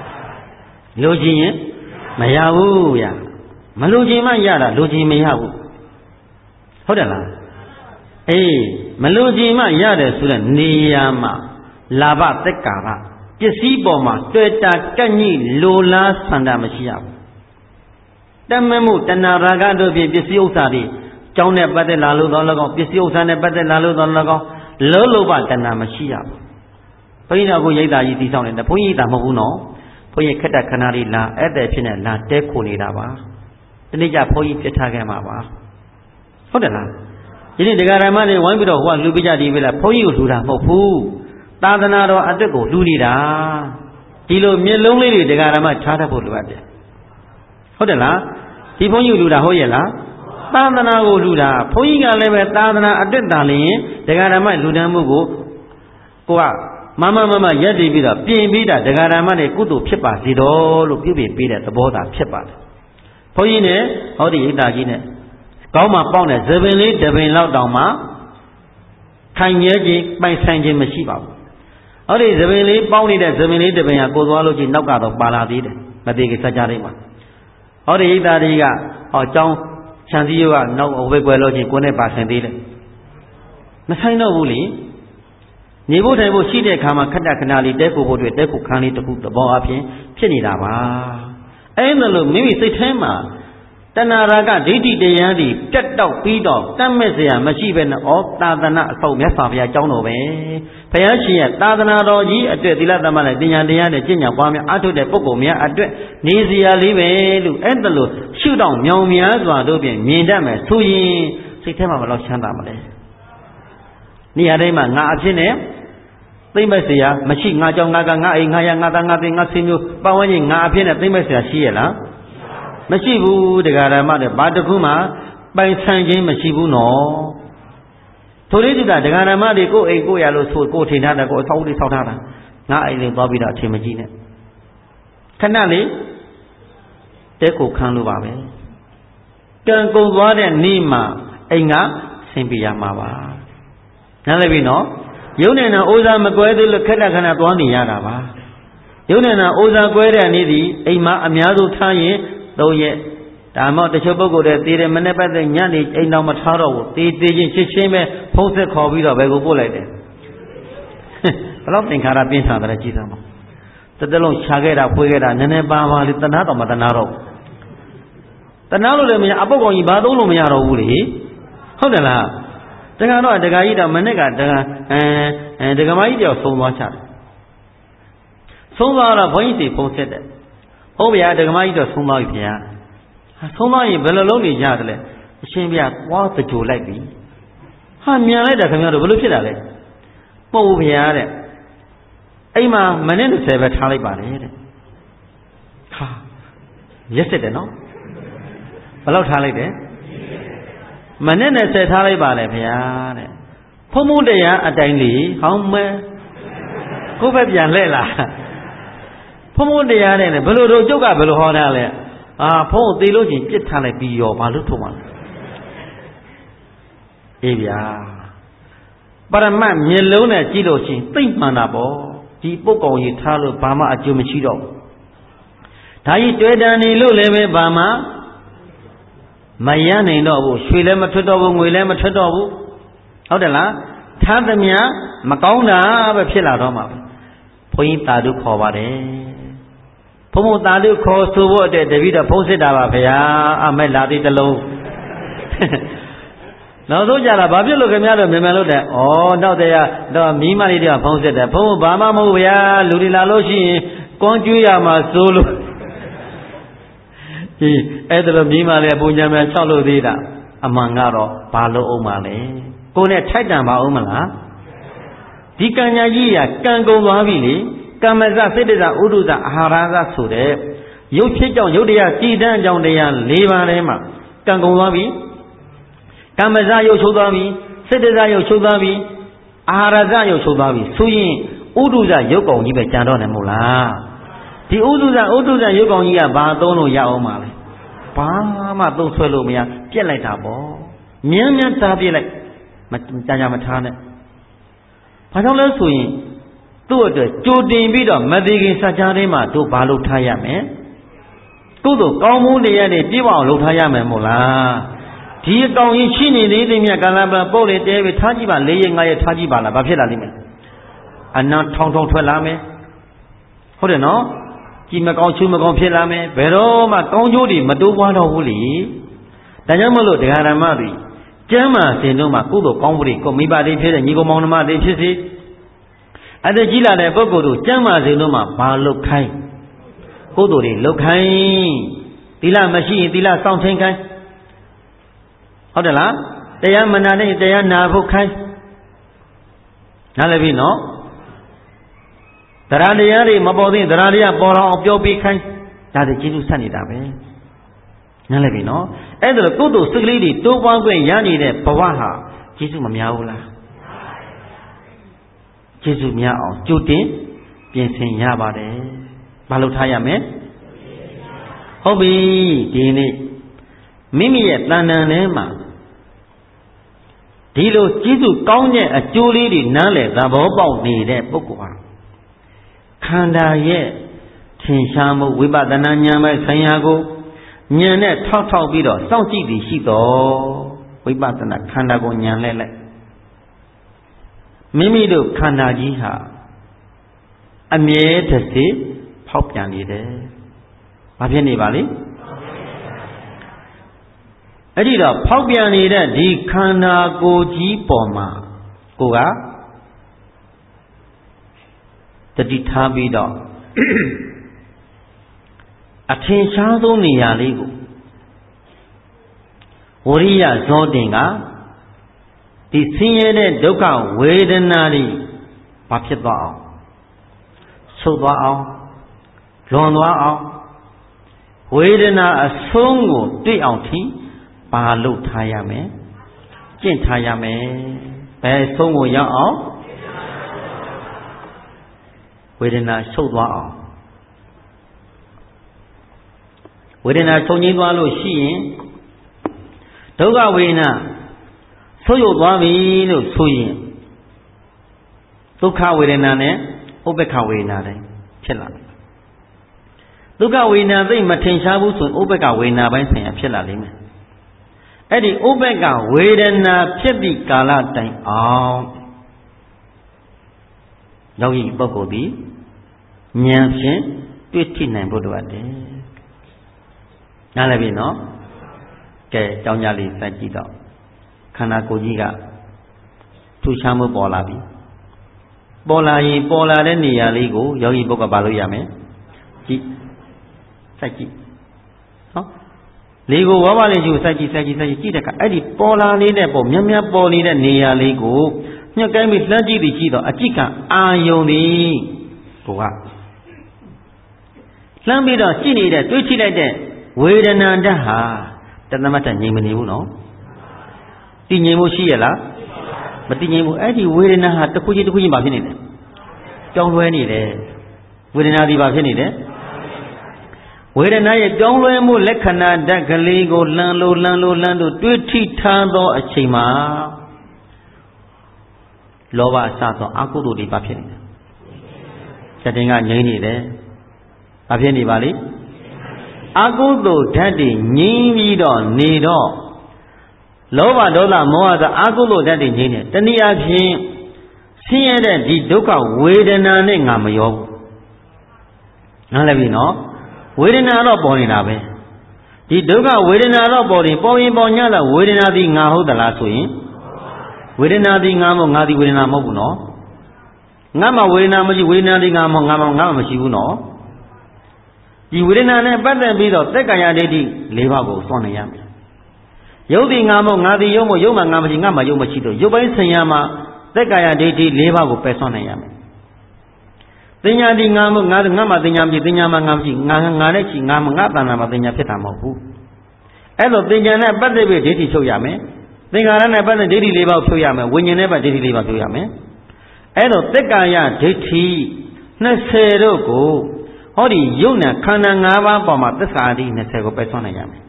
မရဘူးရမလိုချင်မှရတာလိုချင်မရဘူးဟုတ်တယ်လားအေးမလိုချင်မှရတယ်ဆိုတဲ့နေရာမှာလာဘသက်ကာကပစ္စည်းပေါ်မှာတွေ့တာကန့်ညိလိုလားဆန္ဒမရှိရဘူးတမမှုတဏှာရာဂတို့ဖြင့်ပစ္စည်းဥစ္စာတွေကျောင်းနဲ့ပတ်သက်လာလို့တော့လည်းကောင်းပစ္စည်းဥစ္စာနဲ့ပတ်သက်လာလို့တော့လည်းကောင်းလုံးလုံးပတဏှာမရှိရဘူးဘုန်းကြီးတို့အခုရိတ်တာကြီးတည်ဆောင်နေတယ်ဘုန်းကြီးတာမဟုတ်ဘူးနော်ဘုန်းကြီးခက်တဲ့ခဏလေးလာအဲ့တဲ့ဖြစ်နေလာတဲခိုနေတာပါဒီနေ့ကျဘုန်းကြီးပြစ်ထားခဲ့မှာပါဟုတ်တယ်လားဒီနေ့ဒကာရမတွေဝိုင်းပြီးတော့ဟိုကလှူပြကြဒီပဲလားဘုန်းကြီးကိုလှူတာမဟုတ်ဘူးသာသနာတော်အတွက်ကိုလှူနေတာဒီလိုမျက်လုံးလေးတွေဒကာရမထားတတ်ဖို့လိုအပ်တယ်ဟုတ်တယ်လားဒီဘုန်းကြီးလှူတာဟုတ်ရဲ့လားသာသနာကိုလှူတာဘုန်းကြီးကလည်းပဲသာသနာအတွက်တာလျင်ဒကာရမလှူဒန်းမှုကိုကမရက်တည်ပြီးတော့ပြင်ပြီးတာဒကာရမနဲ့ကုသိုလ်ဖြစ်ပါစေတော်လို့ပြုပြင်ပေးတဲ့သဘောသာဖြစ်ပါတယ်ဘုန်းကြီးနဲ့ဟောဒီဣဒ္ဓကြီးနဲ့ကောင်းမှပေါက်တဲ့သပင်လေးတစ်ပင်လောက်တောင်မှခိုင်မြဲခြင်းပိုင်ဆိုင်ခြင်းမရှိပါဘူးဟောဒီသပင်လေးပေါက်နေတဲ့သပင်လေးတစ်ပင်ကကိုသွားလို့ချင်းနောက်ကတော့ပါလာသေးတယ်မသေးခင်စကြတိုင်းမှာဟောဒီဣဒ္ဓကြီးကကျောင်းခြံစည်းရိုးကနောက်ဝဲကွယ်လို့ချင်းကိုနဲ့ပါဆိုင်သေးတယ်မဆိုင်တော့ဘူးလေနေဖို့ထိုင်ဖို့ရှိတဲ့အခါမှာခက်တခဏလေးတဲကိုဖို့တွေ့တဲကိုခန်းလေးတစ်ခုသဘောအပြင်ဖြစ်နေတာပါအဲ့ဒါလို့မိမိစိတ်ထဲမှာတဏှာရာဂဒိဋ္ဌိတရားတွေပြတ်တော့ပြီးတော့တတ်မဲ့စရာမရှိပဲနဲ့သာသနာအဆောက်မြတ်စွာဘုရားကျောင်းတော်ပဲဘုရားရှင်ရဲ့သာသနာတော်ကြီးအတွက်သီလသမဏနဲ့ပညာတရားနဲ့ကျင့်ကြံပွားများအားထုတ်တဲ့ပုဂ္ဂိုလ်များအတွက်နေစရာလေးပဲလို့အဲ့ဒါလို့ရှုတော့မြောင်များစွာတို့ဖြင့်မြင်တတ်မယ်ဆိုရင်စိတ်ထဲမှာဘယ်လောက်ချမ်းသာမလဲနေရာတိုင်းမှာငါအဖြစ်နဲ့သိမ့်မဲ့เสียမရှိငါကြောင့်ငါကငါအိမ်ငါရငါသားငါသိငါဆွေမျိုးပတ်ဝန်းကျင်ငါအဖြစ်နဲ့သိမ့်မဲ့เสียရှိရလားမရှိဘူးတရားဓမ္မတွေဘာတစ်ခုမှပိုင်ဆိုင်ခြင်းမရှိဘူးနော်ထိုလေးတူတာတရားဓမ္မတွေကိုအိမ်ကိုရလို့ဆိုကိုထင်ထားတယ်ကိုအဆောက်အဦဆောက်ထားတာငါအိမ်လေးသွားပြီးတော့အထင်မကြီးနဲ့ခဏလေးတဲကိုခံလို့ပါပဲကံကုန်သွားတဲ့နေ့မှာအိမ်ကဆင်းပြရမှာပါနားလည်ပြီနော်ယုံနေတာအိုးစားမကွဲသေးလို့ခက်ခဏသွားနေရတာပါယုံနေတာအိုးစားကွဲတဲ့နေ့ဒီအိမ်မှာအများစုထားရင်3ရက်ဒါမှမဟုတ်တချို့ပုဂ္ဂိုလ်တွေတည်တယ်မနေ့ပတ်တဲ့ညနေအိမ်တော်မထားတော့ဘူးတည်ချင်းချင်းပဲဖုံးဆက်ခေါ်ပြီးတော့ဘယ်ကိုပို့လိုက်တယ်ဘယ်တော့သင်္ခါရပြင်းထန်တယ်ကြည်သားမတလုံးခြာခဲ့တာဖွေးခဲ့တာနည်းနည်းပါပါလေးတနာတော့မတနာတော့တနာလို့လည်းမရအပုတ်ကောင်ကြီးဘာသုံးလို့မရတော့ဘူးလေဟုတ်တယ်လားတခါတော့တခါကြီးတော့မနေ့ကတခါဒကမကြီးတယောက်ဆုံးသွားချတယ်ဆုံးသွားတော့ဘုန်းကြီးစီဖုံးဆက်တယ်ဟုတ်ဗျာဒကမကြီးတော့ဆုံးသွားပြီဗျာဆုံးသွားရင်ဘယ်လိုလုပ်နေကြတယ်လဲအရှင်ဗျာသွားတကြိုလိုက်ပြီဟာမြန်လိုက်တာခင်ဗျားတို့ဘယ်လိုဖြစ်တာလဲမဟုတ်ဘူးဗျာတဲ့အိမ်မှာမနေ့20ပဲထားလိုက်ပါလေတဲ့ဟာရက်စစ်တယ်နော်ဘယ်လောက်ထားလိုက်တယ်မနေ့20ထားလိုက်ပါလေဗျာတဲ့ဖုံးမှုတရားအတိုင်းလေးဟောင်းမဲကိုယ့်ဘက်ပြန်လှဲ့လာဖုံးမှုတရားတဲ့ဘယ်လိုတော့ကျုပ်ကဘယ်လိုဟောတာလဲဖုံးကိုသေလို့ချင်းပြစ်ထားလိုက်ပြီးရောဘာလို့ထုံးမှာလဲအေးဗျာပရမတ်မျက်လုံးနဲ့ကြည့်လို့ချင်းသိမှန်တာပေါ့ဒီပုတ်ကောင်ကြီးထားလို့ဘာမှအကျိုးမရှိတော့ဘူးဒါကြီးတွေ့တန်နေလို့လည်းပဲဘာမှမရနိုင်တော့ဘူးရွှေလည်းမထွက်တော့ဘူးငွေလည်းမထွက်တော့ဘူးဟုတ်တယ်လားထားသမျှမကောင်းတာပဲဖြစ်လာတော့မှာဘုန်းကြီးတာတို့ခေါ်ပါတယ်ဘုံဘုံတာတို့ခေါ်ဆိုဖို့အတွက်တပည့်တော်ဖုံးစစ်တာပါဗျာအမဲလာသေးတလုံးနောက်ဆုံးကြတာဘာဖြစ်လို့ခင်ဗျားတို့မြန်လို့တဲ့ဩနောက်တည်းကတော့မိမလေးတွေကဖုံးစစ်တယ်ဘုံဘာမှမဟုတ်ဗျာလူတွေလာလို့ရှိရင်ကွန်ကျွေးရမှာစိုးလို့ဒီအဲ့ဒါလိုမိမလေးပူညာများ၆လို့သေးတာအမှန်ကတော့ဘာလို့အောင်ပါလဲကိုယ်နဲ့ထိုက်တန်ပါအောင်မလားဒီကံညာကြီးကကံကုန်သွားပြီလေကမ္မဇစိတ္တဇဥဒုဇအာဟာရဇဆိုတဲ့ရုပ်ဖြစ်ကြောင့်ရုပ်တရားကြည်တန်းကြောင့်တရား၄ပါးထဲမှာကံကုန်သွားပြီကမ္မဇရုပ်ချုပ်သွားပြီစိတ္တဇရုပ်ချုပ်သွားပြီအာဟာရဇရုပ်ချုပ်သွားပြီဆိုရင်ဥဒုဇရုပ်ကောင်ကြီးပဲကြံတော့တယ်မို့လားဒီဥဒုဇရုပ်ကောင်ကြီးကဘာသုံးလို့ရအောင်ပါလဲဘာမှသုံးဆွဲလို့မရပြက်လိုက်တာပေါ့မြန်းမြန်းသားပြက်လိုက်မကြမထားနဲ့ဘာကြောင့်လဲဆိုရင်သူ့အတွက်ကြိုတင်ပြီးတော့မသေးခင်စัจ जा ထဲမှာတို့ဘာလုပ်ထားရမလဲကုသိုလ်ကောင်းမှုတရားတွေပြည့်ဝအောင်လုပ်ထားရမယ်မို့လားဒီအကောင်ကြီးရှိနေသေးတယ်မြတ်ကာလပတ်ပို့လေတဲပြီးထားကြည့်ပါ၄ရက်၅ရက်ထားကြည့်ပါလားဘာဖြစ်လာလိမ့်မယ်အနံထောင်ထွက်လာမယ်ဟုတ်တယ်နော်ကြည်မကောင်းချူမကောင်းဖြစ်လာမယ်ဘယ်တော့မှကောင်းကျိုးတွေမတိုးပွားတော့ဘူးလေဒါကြောင့်မလို့တရားဓမ္မတွေကျမ်းမာစင်တို့မှာကုသိုလ်ကောင်းမှုတွေကိုမိဘတွေဖြစ်တဲ့ညီကောင်မောင်နှမတွေဖြစ်စေအတကြီးလာတဲ့ပုဂ္ဂိုလ်တို့ကျမ်းမာစင်တို့မှာဘာလုပ်ခိုင်းကုသိုလ်တွေလုပ်ခိုင်းသီလမရှိရင်သီလစောင့်ထိန်ခိုင်းဟုတ်တယ်လားတရားမနာနဲ့တရားနာဖို့ခိုင်းနားလည်ပြီနော်တရားတရားတွေမပေါ်သေးတရားတရားပေါ်တော့အောင်ပြောပြီးခိုင်းဒါတွေကျေးဇူးဆက်နေတာပဲနားလည်ပြီနော်အဲ့ဒါလို့ကုသိုလ်စိတ်ကလေးတွေတိုးပွားခွင့်ရနေတဲ့ဘဝဟာကျေးဇူးမများဘူးလားကျေးဇူးများအောင်ကြိုတင်ပြင်ဆင်ရပါတယ်မလုပ်ထားရမယ်ဟုတ်ပြီဒီနေ့မိမိရဲ့တဏ္ဍာထဲမှာဒီလိုကျေးဇူးကောင်းတဲ့အကျိုးလေးတွေနားလည်သဘောပေါက်နေတဲ့ပုဂ္ဂိုလ်ဟာခန္ဓာရဲ့ထင်ရှားမှုဝိပဿနာဉာဏ်ပဲဆရာကိုဉာဏ်နဲ့ထောက်ပြီးတော့စောင့်ကြည့်ပြီးရှိတော်ဝိပဿနာခန္ဓာကိုဉာဏ်လဲလိုက်မိမိတို့ခန္ဓာကြီးဟာအမြဲတစေဖောက်ပြန်နေတယ်။ဘာဖြစ်နေပါလဲ။အဲ့ဒီတော့ဖောက်ပြန်နေတဲ့ဒီခန္ဓာကိုယ်ကြီးပေါ်မှာကိုကတတိထားပြီးတော့အထင်ရှားဆုံးနေရာလေးကိုဝရိယဇောတင်ကဒီဆင်းရဲတဲ့ဒုက္ခဝေဒနာတွေဘာဖြစ်သွားအောင်ဆုတ်သွားအောင်လွန်သွားအောင်ဝေဒနာအဆုံးကိုတွေ့အောင်ထိပါလို့ထားရမယ်ကျင့်ထားရမယ်ဘယ်ဆုံးကိုရောက်အောင်ဝေဒနာဆုတ်သွားအောင်ဝေဒနာချုပ်ငြိမ်းသွားလို့ရှိရင်ဒုက္ခဝေဒနာဆုတ်ယုတ်သွားပြီလို့ဆိုရင်ဒုက္ခဝေဒနာနဲ့ဥပ္ပခဝေဒနာတိုင်းဖြစ်လာတယ်ဒုက္ခဝေဒနာသိမထင်ရှားဘူးဆိုရင်ဥပ္ပခဝေဒနာပိုင်းဆိုင်ရာဖြစ်လာလိမ့်မယ်အဲ့ဒီဥပ္ပခဝေဒနာဖြစ်သည့်ကာလတိုင်အောင်ယောဂီပုဂ္ဂိုလ်သည်ဉာဏ်ဖြင့်တွေ့ထိနိုင်ဖို့လိုအပ်တယ်နားလည်ပြီနော်ကဲကြောင်းကြလေးစကြည့်တော့ခန္ဓာကိုယ်ကြီးကထူရှားမှုပေါ်လာပြီပေါ်လာရင်ပေါ်လာတဲ့နေရာလေးကိုယောဂီပုဂ္ဂိုလ်ပါလို့ရမယ်ကြည့်စိုက်ကြည့်နော်လေကိုဝါးပါလေးယူစိုက်ကြည့်ကြည့်တဲ့အခါအဲ့ဒီပေါ်လာနေတဲ့ပေါ်မြတ်မြတ်ပေါ်နေတဲ့နေရာလေးကိုညှက်ကိုင်းပြီးလှမ်းကြည့်ပြီးကြည့်တော့အကြည့်ကအာယုံသည်ကိုကလှမ်းပြီးတော့ကြည့်နေတဲ့တွေးကြည့်လိုက်တဲ့ဝေဒနာဓာတ်ဟာတသမတ်တငြိမ်မနေဘူးနော်တည်ငြိမ်မှုရှိရလားမတည်ငြိမ်ဘူးအဲ့ဒီဝေဒနာဟာတစ်ခုချင်းဘာဖြစ်နေလဲကြောင်းလွဲနေတယ်ဝေဒနာဒီဘာဖြစ်နေတယ်ဝေဒနာရဲ့ကြောင်းလွဲမှုလက္ခဏာဓာတ်ကလေးကိုလှမ်းလို့တွေးထိထားသောအချိန်မှာလောဘအစသောအကုသိုလ်တွေဘာဖြစ်နေလဲစတင်ကငြိမ်နေတယ်ဘာဖြစ်နေပါလိမ့်အကုသိုလ်ဓာတ်တွေငြိမ်းပြီးတော့နေတော့လောဘဒေါသမောဟသာအကုသိုလ်ဓာတ်တွေငြိမ်းတယ်တနည်းအားဖြင့်ဆင်းရဲတဲ့ဒီဒုက္ခဝေဒနာနဲ့ငါမရောဘူးနားလည်ပြီနော်ဝေဒနာတော့ပေါ်နေတာပဲဒီဒုက္ခဝေဒနာတော့ပေါ်ရင်ပေါ်ညတာဝေဒနာသည်ငါဟုတ်သလားဆိုရင်ဝေဒနာသည်ငါမဟုတ်ငါသည်ဝေဒနာမဟုတ်ဘူးနော်ငါမှဝေဒနာမရှိဝေဒနာသည်ငါမဟုတ်ငါမှမရှိဘူးနော်ဒီဝေဒနာနဲ့ပတ်သက်ပြီးတော့သက်ကာယဒိဋ္ဌိ၄ပါးကိုစွန့်နေရမယ်။ယုတ်တိငါမို့ငါသည်ယုတ်မို့ယုတ်မှငါမရှိငါမှယုတ်မရှိတော့ယုတ်ပိုင်းဆင်ရမှာသက်ကာယဒိဋ္ဌိ၄ပါးကိုပယ်စွန့်နေရမယ်။တင်ညာတိငါမို့ငါမှတင်ညာမရှိတင်ညာမှငါမရှိငါနဲ့ရှိငါမှငါတဏ္ဍာမှာတင်ညာဖြစ်တာမဟုတ်ဘူး။အဲ့တော့တင်ညာနဲ့ပတ်သက်ပြီးဒိဋ္ဌိချုပ်ရမယ်။သင်္ခါရနဲ့ပတ်သက်ဒိဋ္ဌိ၄ပါးဖြုတ်ရမယ်။ဝိညာဉ်နဲ့ပတ်ဒိဋ္ဌိ၄ပါးဖြုတ်ရမယ်။အဲ့တော့သက်ကာယဒိဋ္ဌိ20တို့ကိုဟောဒီယုတ်နဲ့ခန္ဓာ၅ပါးပေါ်မှာသစ္စာအဓိ20ကိုပယ်စွန့်နိုင်ရမယ်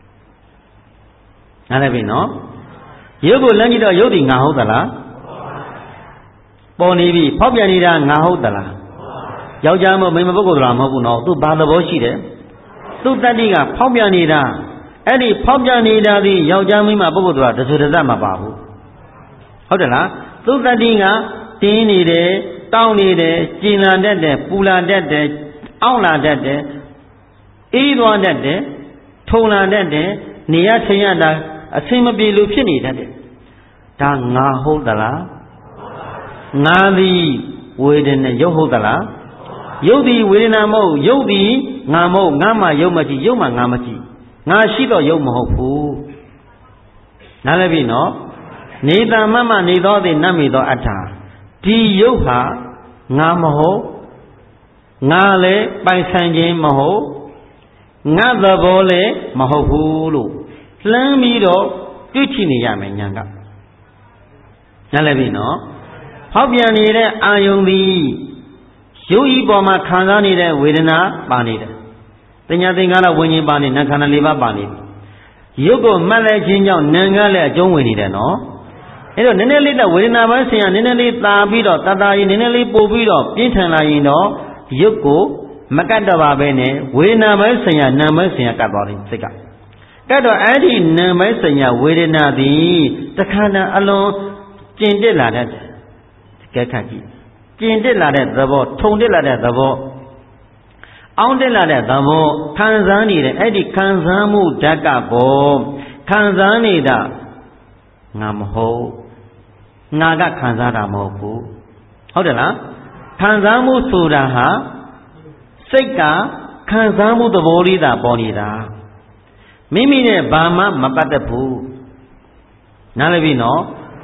။နားလည်ပြီနော်။ယုတ်ကိုလမ်းကြည့်တော့ယုတ်ဒီငါဟုတ်သလား။ပေါ်နေပြီဖောက်ပြန်နေတာငါဟုတ်သလား။ယောက်ျားမမိန်းမပုဂ္ဂိုလ်လားမဟုတ်ဘူးနော်။သူဘာသဘောရှိတယ်။သူတတ္တိကဖောက်ပြန်နေတာအဲ့ဒီဖောက်ပြန်နေတာဒီယောက်ျားမိန်းမပုဂ္ဂိုလ်လားတဆိုတစမပါဘူး။ဟုတ်တယ်လား။သူတတ္တိကတင်းနေတယ်တောင်းနေတယ်ကျင်လာတတ်တယ်ပူလာတတ်တယ်အောင့်လာတတ်တယ်အေးသွားတတ်တယ်ထုံလာတတ်တယ်နေရထင်ရတာအဆင်မပြေလို့ဖြစ်နေတတ်တယ်ဒါငါဟုတ်သလားငါသည်ဝေဒနာရုပ်ဟုတ်သလားရုပ်သည်ဝေဒနာမဟုတ်ရုပ်သည်ငါမဟုတ်ငါမှရုပ်မရှိရုပ်မှငါမရှိငါရှိတော့ရုပ်မဟုတ်ဘူးနားလည်ပြီနော်နေတမမနေသောသည်နတ်မီသောအတ္ထာဒီရုပ်ဟာငါမဟုတ်ငါလည်းပိုင်ဆိုင်ခြင်းမဟုတ်ငါသဘောလည်းမဟုတ်ဘူးလို့လှမ်းပြီးတော့တွေ့ချနေရမယ်ညာကနားလည်ပြီနော်ဖောက်ပြန်နေတဲ့အာယုန်သည်ရုပ်ဤပေါ်မှာခံစားနေတဲ့ဝေဒနာပါနေတယ်တင်ညာသင်္ခါရဝิญဉ်ပါနေနာခန္ဓာ၄ပါးပါနေပြီရုပ်ကိုမှတ်လိုက်ခြင်းကြောင့်နာငါလည်းအကျုံးဝင်နေတယ်နော်အဲ့တော့နည်းနည်းလေးတော့ဝေဒနာပိုင်းဆင်ရနည်းနည်းလေးသာပြီးတော့တတရင်နည်းနည်းလေးပို့ပြီးတော့ပြင်းထန်လာရင်တော့ရုပ်ကိုမကတ်တော့ပါပဲနဲ့ဝေဒနာပိုင်းဆင်ရနာမ်ပိုင်းဆင်ရကတ်သွားတယ်စိတ်ကကတ်တော့အဲ့ဒီနာမ်ပိုင်းဆင်ရဝေဒနာသည်တခါတည်းအလွန်ကျင်တက်လာတဲ့ကဲခတ်ကြည့်ကျင်တက်လာတဲ့သဘောထုံတက်လာတဲ့သဘောအောင်းတက်လာတဲ့သဘောခံစားနေတဲ့အဲ့ဒီခံစားမှုဓာတ်ကဘောခံစားနေတာငါမဟုတ်ငါကခံစားတာမဟုတ်ဘူးဟုတ်တယ်လားခံစားမှုဆိုတာဟာစိတ်ကခံစားမှုသဘောလေးသာပေါ်နေတာမိမိနဲ့ဘာမှမပတ်သက်ဘူးနားလည်ပြီနော်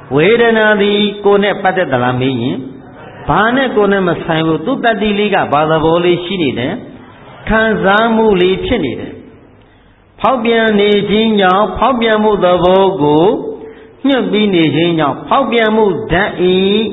ဝေဒနာသည်ကိုယ်နဲ့ပတ်သက်သလားမေးရင်ဘာနဲ့ကိုယ်နဲ့မဆိုင်ဘူးသူတတ္တိလေးကဘာသဘောလေးရှိနေတယ်ခံစားမှုလေးဖြစ်နေတယ်ဖောက်ပြန်နေခြင်းကြောင့်ဖောက်ပြန်မှုသဘောကိုညှပ်ပြီးနေခြင်းကြောင့်ဖောက်ပြန်မှုဓာတ်ဤ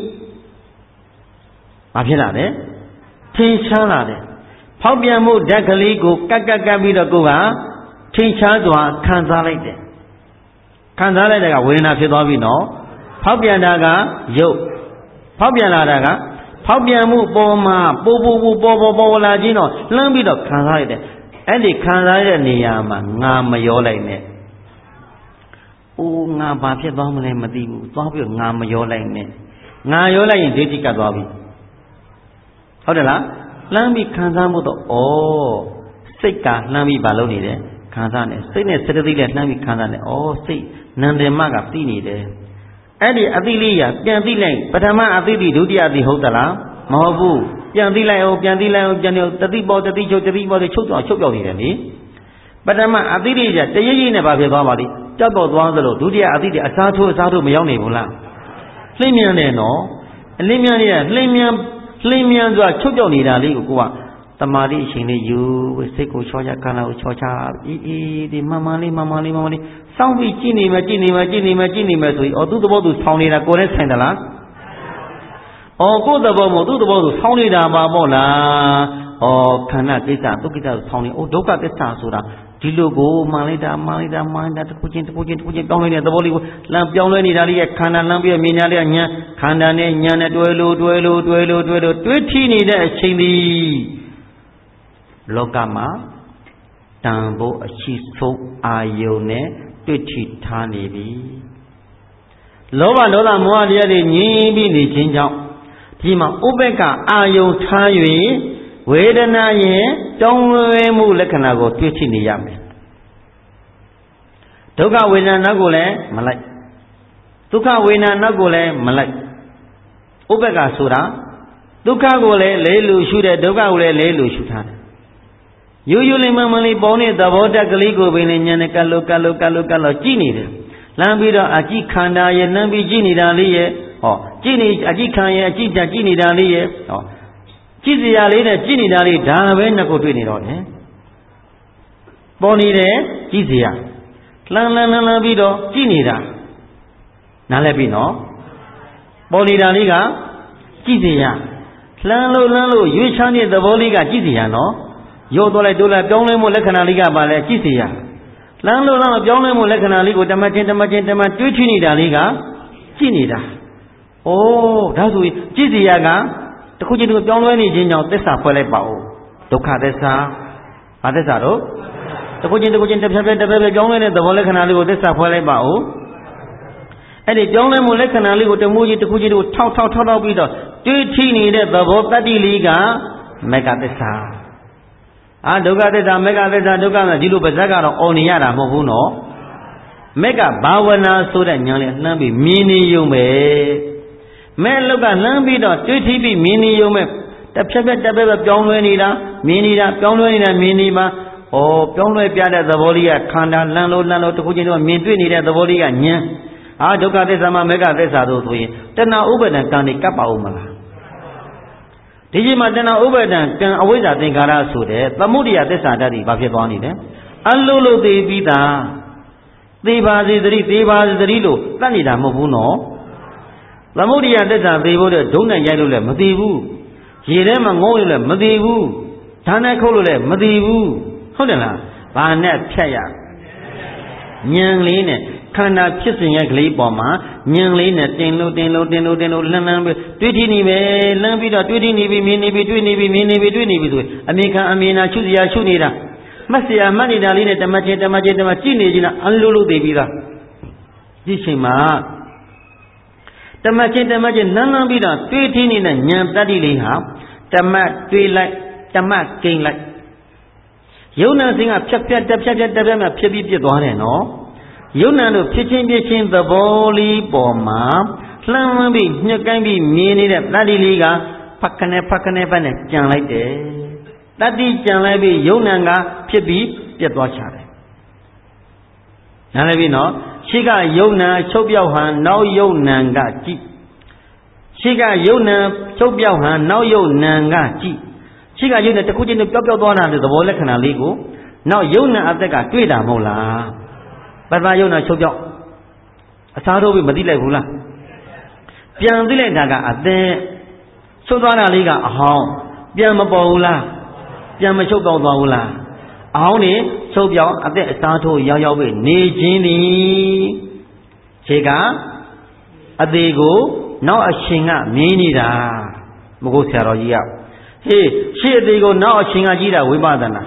ဘာဖြစ်လာလဲထင်ရှားလာတယ်ဖောက်ပြန်မှုဓာတ်ကလေးကိုကတ်ပြီးတော့ကိုယ်ကထင်ရှားစွာခံစားလိုက်တယ်ခံစားလိုက်တဲ့ကဝေဒနာဖြစ်သွားပြီနော်ဖောက်ပြန်တာကရုပ်ဖောက်ပြန်လာတာကဖောက်ပြန်မှုပေါ်မှာပေါ်လာခြင်းတော့လှမ်းပြီးတော့ခံစားလိုက်တယ်အဲ့ဒီခံစားတဲ့နေရာမှာငါမရောလိုက်နဲ့အိုးငါဘာဖြစ်သွားမလဲမသိဘူးသွားပြီးငါမရောလိုက်နဲ့ငါရောလိုက်ရင်ဒိဋ္ဌိကတ်သွားပြီဟုတ်တယ်လားလှမ်းပြီးခံစားမှုတော့ဩစိတ်ကလှမ်းပြီးဘာလုပ်နေတယ်ခံစားနေစိတ်နဲ့စတသိလည်းလှမ်းပြီးခံစားနေဩစိတ်နန္ဒေမကသိနေတယ်အဲ့ဒီအသိလေးရပြန်သိလိုက်ပထမအသိတိဒုတိယအသိဟုတ်သလားမဟုတ်ဘူးပြန်သိလိုက်အောင်ပြန်သိလိုက်အောင်ပြန်တတိပေါ်တတိချုပ်ချုပ်ပြောက်နေတယ်လေပထမအသိလေးရတရရိပ်နဲ့ဘာဖြစ်သွားပါလိကြောက်တော့သွားသလိုဒုတိယအသိတိအစားထိုးမရောက်နိုင်ဘူးလားလှိမ့်မြန်တယ်နော်အလင်းမြန်နေတာလှိမ့်မြန်စွာချုပ်ပြောက်နေတာလေးကိုကတမာတိအချိန်လေးယူစိတ်ကိုချောချခန္ဓာကိုချောချအေးဒီမမှန်လေးစောင့်ပြီးကြည့်နေမယ်ဆိုရင်သူ့သဘောသူဆောင်းနေတာကိုယ်နဲ့ဆိုင်သလားကိုယ်သဘောမဟုတ်သူ့သဘောသူဆောင်းနေတာပါပေါ့လားခန္ဓာကိစ္စဒုက္ခကိစ္စဆောင်းနေဒုက္ခသစ္စာဆိုတာဒီလိုကိုမှန်လိုက်တာတစ်ခုချင်းပြောင်းလဲနေတဲ့သဘောလေးကိုလမ်းပြောင်းလဲနေတာလေးရဲ့ခန္ဓာလမ်းပြီးမြင်ရတဲ့ညာခန္ဓာနဲ့ညာနဲ့တွဲလို့တွေးထီနေတဲ့အချိန်သည်လောကမှာတန်ဖို့အရှိဆုံးအာယုန်နဲ့တွေ့ထီထားနေပြီလောဘဒေါသမောဟတရားတွေငြိမ်းပြီးနေခြင်းကြောင့်ဒီမှာဥပ္ပက္ခအာယုန်ထား၍ဝေဒနာရဲ့တောင်းလွဲမှုလက္ခဏာကိုတွေ့ထိနေရမယ်ဒုက္ခဝေဒနာနောက်ကိုလည်းမလိုက်ဒုက္ခဝေဒနာနောက်ကိုလည်းမလိုက်ဥပ္ပက္ခဆိုတာဒုက္ခကိုလည်းလဲလူရှုတယ်ဒုက္ခကိုလည်းလဲလူရှုထားတယ်ရိုးလေးမှန်လေးပေါ်နေသဘောတက်ကလေးကိုပင်လည်းဉာဏ်နဲ့ကတ်လို့ကြည့်နေတယ်လမ်းပြီးတော့အကြည့်ခန္ဓာရဲ့လမ်းပြီးကြည့်နေတာလေးရဲ့ကြည့်နေအကြည့်ခံရဲ့အကြည့်ကြည့်နေတာလေးရဲ့ကြည့်စရာလေးနဲ့ကြည့်နေတာလေးဒါပဲနှစ်ခုတွေ့နေတော့တယ်ပေါ်နေတယ်ကြည့်စရာလှမ်းပြီးတော့ကြည့်နေတာနားလည်ပြီနော်ပေါ်နေတာလေးကကြည့်စရာလှမ်းလို့ရွေးချမ်းတဲ့သဘောလေးကကြည့်စရာနော်ရောသွားလိုက်တိုးလိုက်ပြောင်းလဲမှုလက္ခဏာလေးကပါလဲကြည့်စရာလမ်းလို့ပြောင်းလဲမှုလက္ခဏာလေးကိုတမချင်းတွေးချနေတာလေးကကြည့်နေတာဒါဆိုရင်ကြည့်စရာကတစ်ခုချင်းတစ်ခုပြောင်းလဲနေခြင်းကြောင့်သစ္စာဖွဲ့လိုက်ပါဦးဒုက္ခသစ္စာဘာသစ္စာတော့တစ်ခုချင်းတစ်ဖြည်းဖြည်းပြောင်းလဲတဲ့သဘောလက္ခဏာလေးကိုသစ္စာဖွဲ့လိုက်ပါဦးအဲ့ဒီပြောင်းလဲမှုလက္ခဏာလေးကိုတစ်ခုချင်းတစ်ခုထောက်ပြီးတော့တွေးထိနေတဲ့သဘောတတ္တိလေးကမေဃသစ္စာဒုက္ခသစ္စာမေဃသစ္စာဒုက္ခမှာဒီလိုပါဇက်ကတော့အော်နေရတာမဟုတ်ဘူးနော်မေဃဘာဝနာဆိုတဲ့ညာလေးလှမ်းပြီးမြင်နေရုံပဲမဲ့လောက်ကလှမ်းပြီးတော့တွေးထိပြီးမြင်နေရုံပဲတစ်ဖြည်းပြောင်းလဲနေတာမြင်နေတာပြောင်းလဲနေတာမြင်နေပါပြောင်းလဲပြတဲ့သဘောလေးကခန္ဓာလမ်းလို့တစ်ခုချင်းတော့မြင်တွေ့နေတဲ့သဘောလေးကဉာဏ်ဒုက္ခသစ္စာမှာမေဃသစ္စာတို့ဆိုရင်တဏှာဥပါဒံကံနေကပ်ပါဦးမလားဒီကြီးမှာတဏှာဥပါဒံကံအဝိဇ္ဇာသင်္ခါရဆိုတဲ့သမုဒိယသစ္စာဓာတ်ကြီးဘာဖြစ်သွားနေလဲအလုံးလို့သိပြီးသားသေပါစေသတိလို့တတ်နေတာမဟုတ်ဘူးနော်သမုဒိယသစ္စာသိဖို့တဲ့ဒုံနဲ့ရိုက်လို့လည်းမသိဘူးရေထဲမှာငုံလို့လည်းမသိဘူးဓာတ်နဲ့ခုတ်လို့လည်းမသိဘူးဟုတ်တယ်လားဘာနဲ့ဖြတ်ရဉာဏ်လေးနဲ့ခန္ဓာဖြစ်စဉ်ရဲ့ကလေးပေါ်မှာဉာဏ်လေးနဲ့တင်လို့လှမ်းပြီးတွေးထိနေပဲလှမ်းပြီးတော့တွေးထိနေပြီမြင်နေပြီတွေ့နေပြီမြင်နေပြီတွေ့နေပြီဆိုအမြင်ခံအမြင်နာရှုစရာရှုနေတာမှတ်စရာမှတ်နေတာလေးနဲ့တမချင်းကြည့်နေကြလားအလုံးသိပြီးသားဒီချိန်မှာတမချင်းလှမ်းပြီးတော့တွေးထိနေတဲ့ဉာဏ်တတ္တိလေးဟာတမတွေးလိုက်တမကိန်းလိုက်ယုံနာစဉ်ကဖြတ်မှဖြစ်ပြီးပြစ်သွားတယ်နော်ယုံနာတို့ဖြစ်ချင်းသဘောလေးပေါ်မှာလှမ်းပြီးညှက်ကိုင်းပြီးမြင်နေတဲ့တတ္တိလေးကဖက်ခနဲ့ကြံလိုက်တယ်တတ္တိကြံလိုက်ပြီးယုံနာကဖြစ်ပြီးပြတ်သွားချတယ်နားလည်ပြီနော်ရှိကယုံနာချုပ်ပြောက်ဟန်နောက်ယုံနံကကြည့်ရှိကယုံနာချုပ်ပြောက်ဟန်နောက်ယုံနံကကြည့်ရှိကယုံနာတစ်ခုချင်းပျောက်သွားတာတဲ့သဘောလက္ခဏာလေးကိုနောက်ယုံနာအသက်ကတွေ့တာမဟုတ်လားပထမယုံနာချုပ်ပြောက်အစားထိုးပြီးမသိလိုက်ဘူးလားပြန်သိလိုက်တာကအသက်ချုပ်သွားတာလေးကအဟောင်းပြန်မပေါ်ဘူးလားပြန်မချုပ်ပြောက်သွားဘူးလားအဟောင်းနေချုပ်ပြောက်အသက်အစားထိုးရောက်ပြီးနေခြင်းသည်ခြေကအသေးကိုနောက်အရှင်ကမြင်နေတာမဟုတ်ဆရာတော်ကြီးကဟေးရှေ့အသေးကိုနောက်အရှင်ကကြည့်တာဝိပဿနာ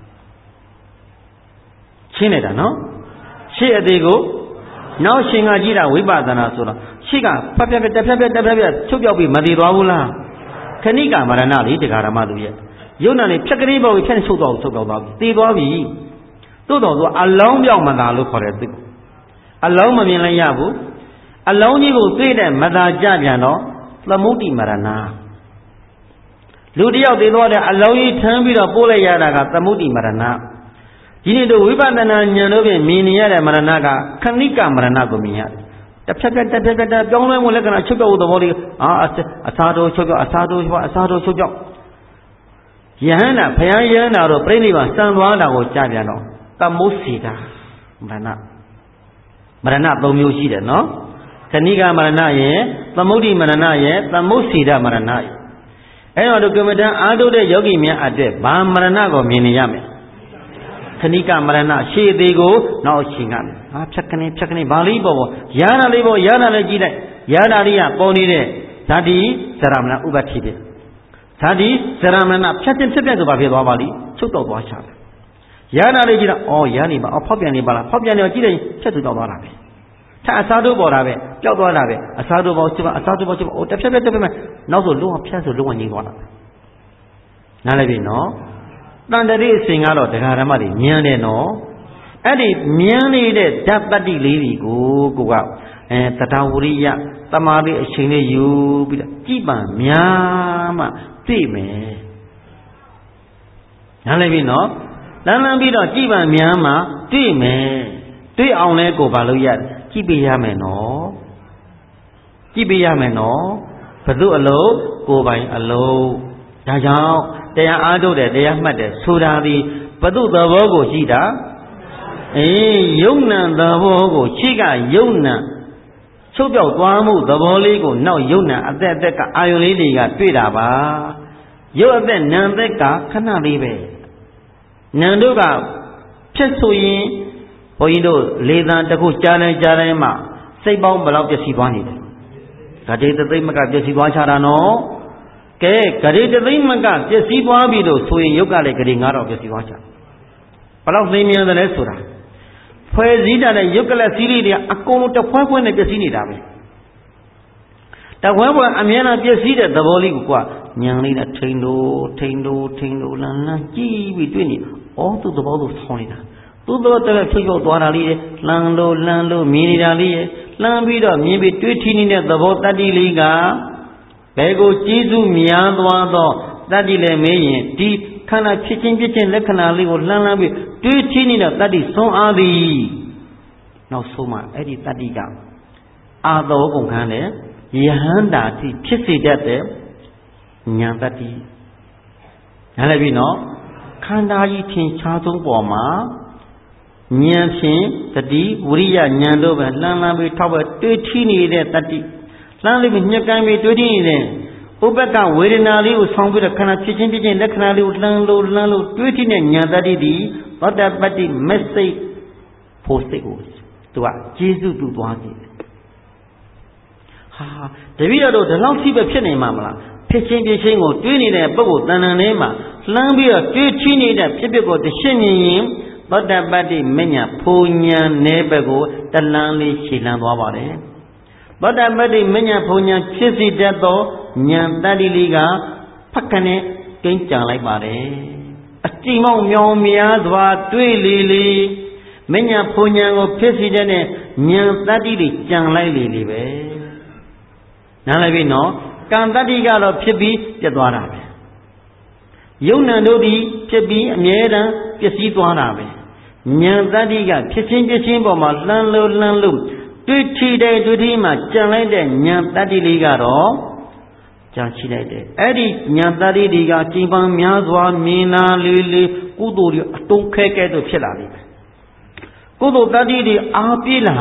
ရှင်းနေတာနော်ရှေ့အသေးကိုနောက်ရှင်ကကြည့်တာဝိပဿနာဆိုတော့ရှေ့ကဖက်ဖက်တက်ဖက်ချုပ်ပြောက်ပြီးမတည်သွားဘူးလားခဏိကမရဏလေးတရားဓမ္မသူရဲ့ယုံနာလေးဖြက်ကလေးပေါ်ပြီးဖြတ်ချုပ်သွားပြီတည်သွားပြီသို့တော်သူအလောင်းပြောက်မသာလို့ခေါ်တယ်သူအလောင်းမမြင်လိုက်ရဘူးအလောင်းကြီးကိုသိတဲ့မသာကြပြန်တော့သမုဒ္ဒိမရဏလူတယောက်တည်သွားတဲ့အလောင်းကြီးထမ်းပြီးတော့ပို့လိုက်ရတာကသမုဒ္ဒိမရဏဒီနေ့တို့ဝိပဿနာဉာဏ်တို့ဖြင့်မြင်နေရတဲ့မရဏကခဏိကမရဏကိုမြင်ရတယ်တစ်ဖက်ပြောင်းလဲမှုလက္ခဏာချုပ်ပြောက်သဘောလေးအစားတိုးချုပ်ပြောက်အစားတိုးချုပ်ပြောက်ယဟန္တာဘုရားယဟန္တာတို့ပြိဋိဘံစံသွားတာကိုကြားပြန်တော့သမုစီတာမရဏ၃မျိုးရှိတယ်နော်ခဏိကမရဏရဲ့သမုဒ္ဒိမရဏရဲ့သမုစီတာမရဏရဲ့အဲ့တော့ကမ္မဋ္ဌာန်းအားထုတ်တဲ့ယောဂီများအတွက်ဘာမရဏကိုမြင်နေရမယ်ခဏိကမရဏရှေ့သေးကိုနောက်အချိန်ကဖြတ်ကနေဘာလေးပေါ့ရတာလေးပေါ့ရတာလေးကြည့်လိုက်ရတာလေးကပေါ်နေတဲ့ဇာတိဇရမဏဥပ္ပတိတဲ့ဇာတိဇရမဏဖြတ်ဖြစ်ဆိုဘာဖြစ်သွားပါလိချုပ်တော့သွားချတယ်ရတာလေးကြည့်တော့ရနေပါဖောက်ပြန်နေပါလားဖောက်ပြန်နေတော့ကြည့်လိုက်ဖြတ်သူတော့သွားတာပဲထအစားတို့ပေါ်တာပဲပျောက်သွားတာပဲအစားတို့ပေါ်ချက်အစားတို့ပေါ်ချက်တစ်ဖြတ်နောက်ဆိုလုံးဝဖြတ်ဆိုလုံးဝငြိမ်သွားတာနားလည်ပြီနော်တန်တရိအစဉ်ကတော့ဒကာဓမ္မတွေမြင်တယ်နော်အဲ့ဒီမြင်နေတဲ့ဓာတ်တတ္တိလေးတွေကိုကတတဝရိယတမာတိအချိန်လေးယူပြီးတော့ကြည်ပံများမှသိမယ်နားလည်ပြီနော်လမ်းပြီးတော့ကြည်ပံများမှသိမယ်တွေ့အောင်လဲကိုဘာလို့ရတယ်ကြည်ပေးရမယ်နော်ကြည်ပေးရမယ်နော်ဘု து အလုံးကိုပိုင်အလုံးဒါကြောင့်တရားအားထုတ်တယ်တရားမှတ်တယ်ဆိုတာဒီဘု து သဘောကိုရှိတာယုံနံသဘောကိုရှိကယုံနံချုပ်ပြောက်သွားမှုသဘောလေးကိုနောက်ယုံနံအသက်ကအာယုန်လေးတွေကတွေ့တာပါယုတ်အသက်နံသက်ကခဏလေးပဲနံတို့ကဖြစ်ဆိုရင်ဘုန်းကြီးတို့လေသံတစ်ခုကြားတိုင်းမှစိတ်ပေါင်းဘယ်လောက်ပျက်စီးသွားနေလဲဂတိတသိမ့်မကပျက်စီးသွားချတာနော်ကဲဂတိတသိမ့်မကပျက်စီးသွားပြီလို့ဆိုရင်ယုတ်ကလည်းဂတိ9000ပျက်စီးသွားချဘယ်လောက်သိမြင်တယ်လဲဆိုတာဖွဲ့စည်းတဲ့ယုတ်ကလစီးလေးတွေအကုန်လုံးတစ်ဖွဲနဲ့ပျက်စီးနေတာပဲတစ်ဖွဲအမြဲတမ်းပျက်စီးတဲ့သဘောလေးကိုကွာညံလေးနဲ့ထိန်လို့လန်းကြည့်ပြီးတွေ့နေသူ့သဘောသူဆောင်းနေတာသူ့သဘောတည်းဖြုတ်သွားတာလေးလန်းလို့မြင်နေတာလေးလှမ်းပြီးတော့မြင်ပြီးတွေးထီနေတဲ့သဘောတတ္တိလေးကဘယ်ကိုကျေးဇူးများသွားသောတတ္တိလည်းမေးရင်ဒီခန္ဓာဖြစ်ချင်းလက္ခဏာလေးကိုလှမ်းပြီးတွေးထီနေတဲ့တတ္တိဆုံးအားသည်နောက်ဆုံးမှအဲ့ဒီတတ္တိကအာသောကုန်ခန်းတဲ့ယဟန္တာတိဖြစ်စေတတ်တဲ့ဉာဏ်တတ္တိနားလည်ပြီနော်ခန္ဓာကြီးထင်ရှားဆုံးပေါ်မှာဉာဏ်ဖြင့်တတိဝိရိယဉာဏ်တို့ပဲလှမ်းပြီးထောက်ပဲတွေးထီးနေတဲ့တတိလှမ်းပြီးညှက်ကိုင်းပြီးတွေးထီးနေတဲ့ဥပ္ပကဝေဒနာလေးကိုဆောင်းပြီးတော့ခန္ဓာဖြစ်ချင်းလက္ခဏာလေးကိုလှမ်းလို့တွေးထီးတဲ့ဉာဏ်တတိဒီသောတပတ္တိမက်စိတ်ဖို့စိတ်ကိုသူကကျေးဇူးပြုသွားတယ်တပည့်တော်တို့ဒီလောက်ရှိပဲဖြစ်နေမှာမလားဖြစ်ချင်းကိုတွေးနေတဲ့ပုဂ္ဂိုလ်တဏ္ဍာထဲမှာလှမ်းပြီးတော့တွေးထီးနေတဲ့ဖြစ်ကိုတစ်ရှင်းမြင်ရင်သောတပတ္တိမဉ္ဇဉ်ဖူဉဏ်နေဘက်ကိုတလန်းလေးခြေလှမ်းသွားပါတယ်သောတပတ္တိမဉ္ဇဉ်ဖူဉဏ်ဖြစ်စီတတ်သောဉာဏ်တတ္တိလေးကဖက်ခနဲ့ကိန်းကြံလိုက်ပါတယ်အတိမောက်မြောင်များစွာတွေးလေမဉ္ဇဉ်ဖူဉဏ်ကိုဖြစ်စီတတ်တဲ့ဉာဏ်တတ္တိတွေကြံလိုက်လေပဲနားလည်ပြီနော်ကံတတ္တိကတော့ဖြစ်ပြီးပြတ်သွားတာပဲယုံနံတို့သည်ဖြစ်ပြီးအမြဲတမ်းပျက်စီးသွားတာပဲ Nhân ta đi cả phía trên bỏ mà lăn lộn Tuy thi mà chẳng lấy để nhân ta đi lý cả đó Chẳng chỉ lấy để Ấy đi nhân ta đi cả Chỉ bằng miá doa mina lì Cú đồ đi tung khê kê đồ phía là đi Cú đồ ta đi áp ý là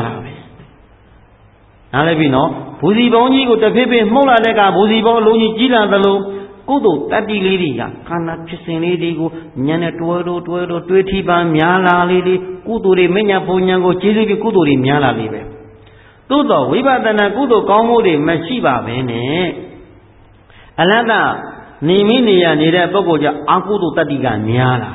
Nói lại vì nó Bố gì bóng nhí của ta phê mốc là đây cả Bố gì bóng lô nhí chỉ là ta lô Cú đồ ta đi lý đi cả Khá nạc phía sinh lý đi của Nhân này tuê thi bằng miá là lý đi Cú đồ đi mấy nhà bố nhà của Chế lý cú đồ đi miá là lý về Tốt đó quý bà ta nà cú đồ cao mô đi mà chỉ bà về nè Là ta Nì mì nì ya nì rè bốc cô chá Á cú đồ ta đi cả miá là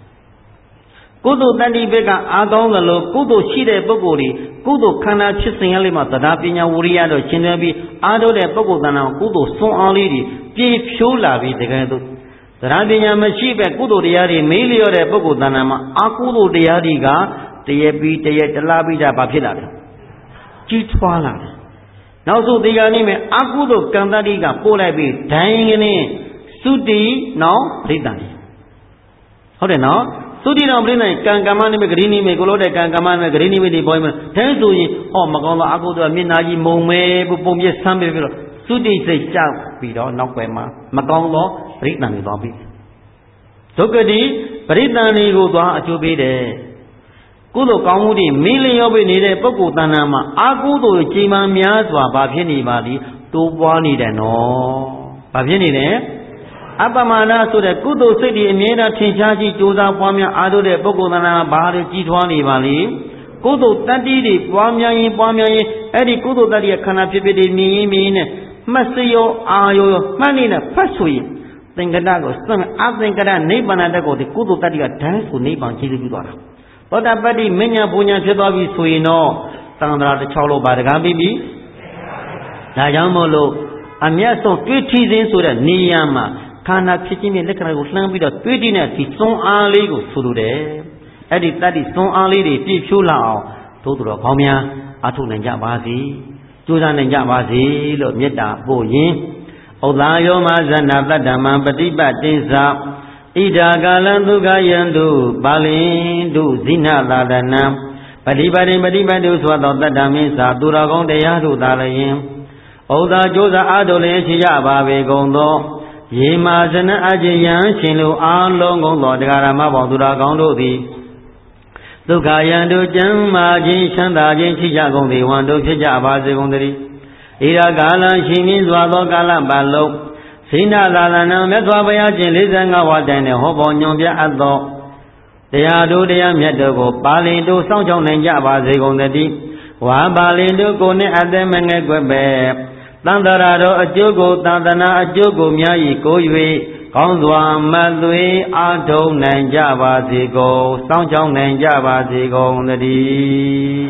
Cú đồ ta đi về cả á cao ngà lô Cú đồ xí rè bốc cô đi Cú đồ khá nà chí sinh lý mà ta đá bì nhà vô rì á đồ Chính rè bì á đồ rè bốc cô ta nà Cú đồ sống á lý đi Bì phiếu là bì thế cái đồ Ta đá bì nhà mà xí về cú đồ đi á đi Mấy lý rè bốc cô ta nà mà Á cú đồ đi á đi cả Tê bì tê lá bì ra bà phía là Chỉ thoa là Nào số thì cái này mà ác cụ đồ càng ta đi cả bố lại bị đánh cái này Số đi nó rít đàn điဟုတ်တယ်နော်Số đi nó rít này càng cảm ơn này cái này mấy cô lô đây càng cảm ơn này cái này mấy đi bôi mà Thế số gì mà con là ác cụ đồ miền Nam gì mông mê bố bông biết xăm bê rồi Số đi xây chào vì đó nó quay mà con đó rít đàn đi đó bị Số cái đi rít đàn đi của đó chú biết đấy Cú đồ cao mũ đi Mỹ linh yếu bên này bốc cụ tàn mà Á cú đồ chỉ mà miá xóa bà phía này bà đi Tô bó này đàn nó Bà phía này nè Á bà mà nà số đấy Cú đồ xây đi miễn ra thiên xa chi chú ra bó miá Á đồ đấy bốc cụ tàn mà bà đi chỉ thoa này bà đi Cú đồ tát đi đi bó miá yin Ấy đi cú đồ tát đi khá nà phía phía đi miễn nè Mất sư yo á yo Mất này nè phát số yin Tình cả đá của Xong áp tình cả đá nấy bà nà đá của Thì cú đồ tát đi cả đáng số nấy bằng chỉ lưu đó Tốt đã bắt đi mấy nhà bố nhà phía đó bị xùi nó Tăng ra để cháu lộ bà gà bí bí Đã dám mô lộ Anh nhớ xong tuyết thi dân xùi ra Nì yà mà Khá nạc phía chính mình Lê khá nạc lãng bí đó tuyết đi nè Thì xong á lý của xùi đế Ấy đi ta đi xong á lý để bí phiếu lão Tốt đó khóa mía Á thúc nền dạ bà gì Chú ra nền dạ bà gì Lộ miết đà bố yin Âu ta yô ma dân nạp tát đà mà Bát đi bát tinh sạp Ida kalan duga yandu balindu zina ladana Padibadi swata tatami sa Duragong deyadu talayin Oda joza adole siya babe gondo Yema zana ajiyan shinlu along gondo Degarama bong Duragong dodi Duga yandu jamma jin shanda jin siya gondi Wandu siya abase gondari Ida kalan shimin swata kalan balok Sina lalana metwa baya chin 45 ဝတိုင်နဲ့ဟောပေါ်ညွန်ပြအပ်သောတရားတို့တရားမြတ်တို့ကိုပါဠိတို့စောင့်ရှောက်နိုင်ကြပါစေကုန်သတည်းဝါပါဠိတို့ကိုနှင့်အသက်မငယ်ကွယ်ပဲသံတရာတို့အကျိုးကိုသံသနာအကျိုးကိုများ၏ကို၍ကောင်းစွာမသွေအားထုတ်နိုင်ကြပါစေကုန်စောင့်ရှောက်နိုင်ကြပါစေကုန်သတည်း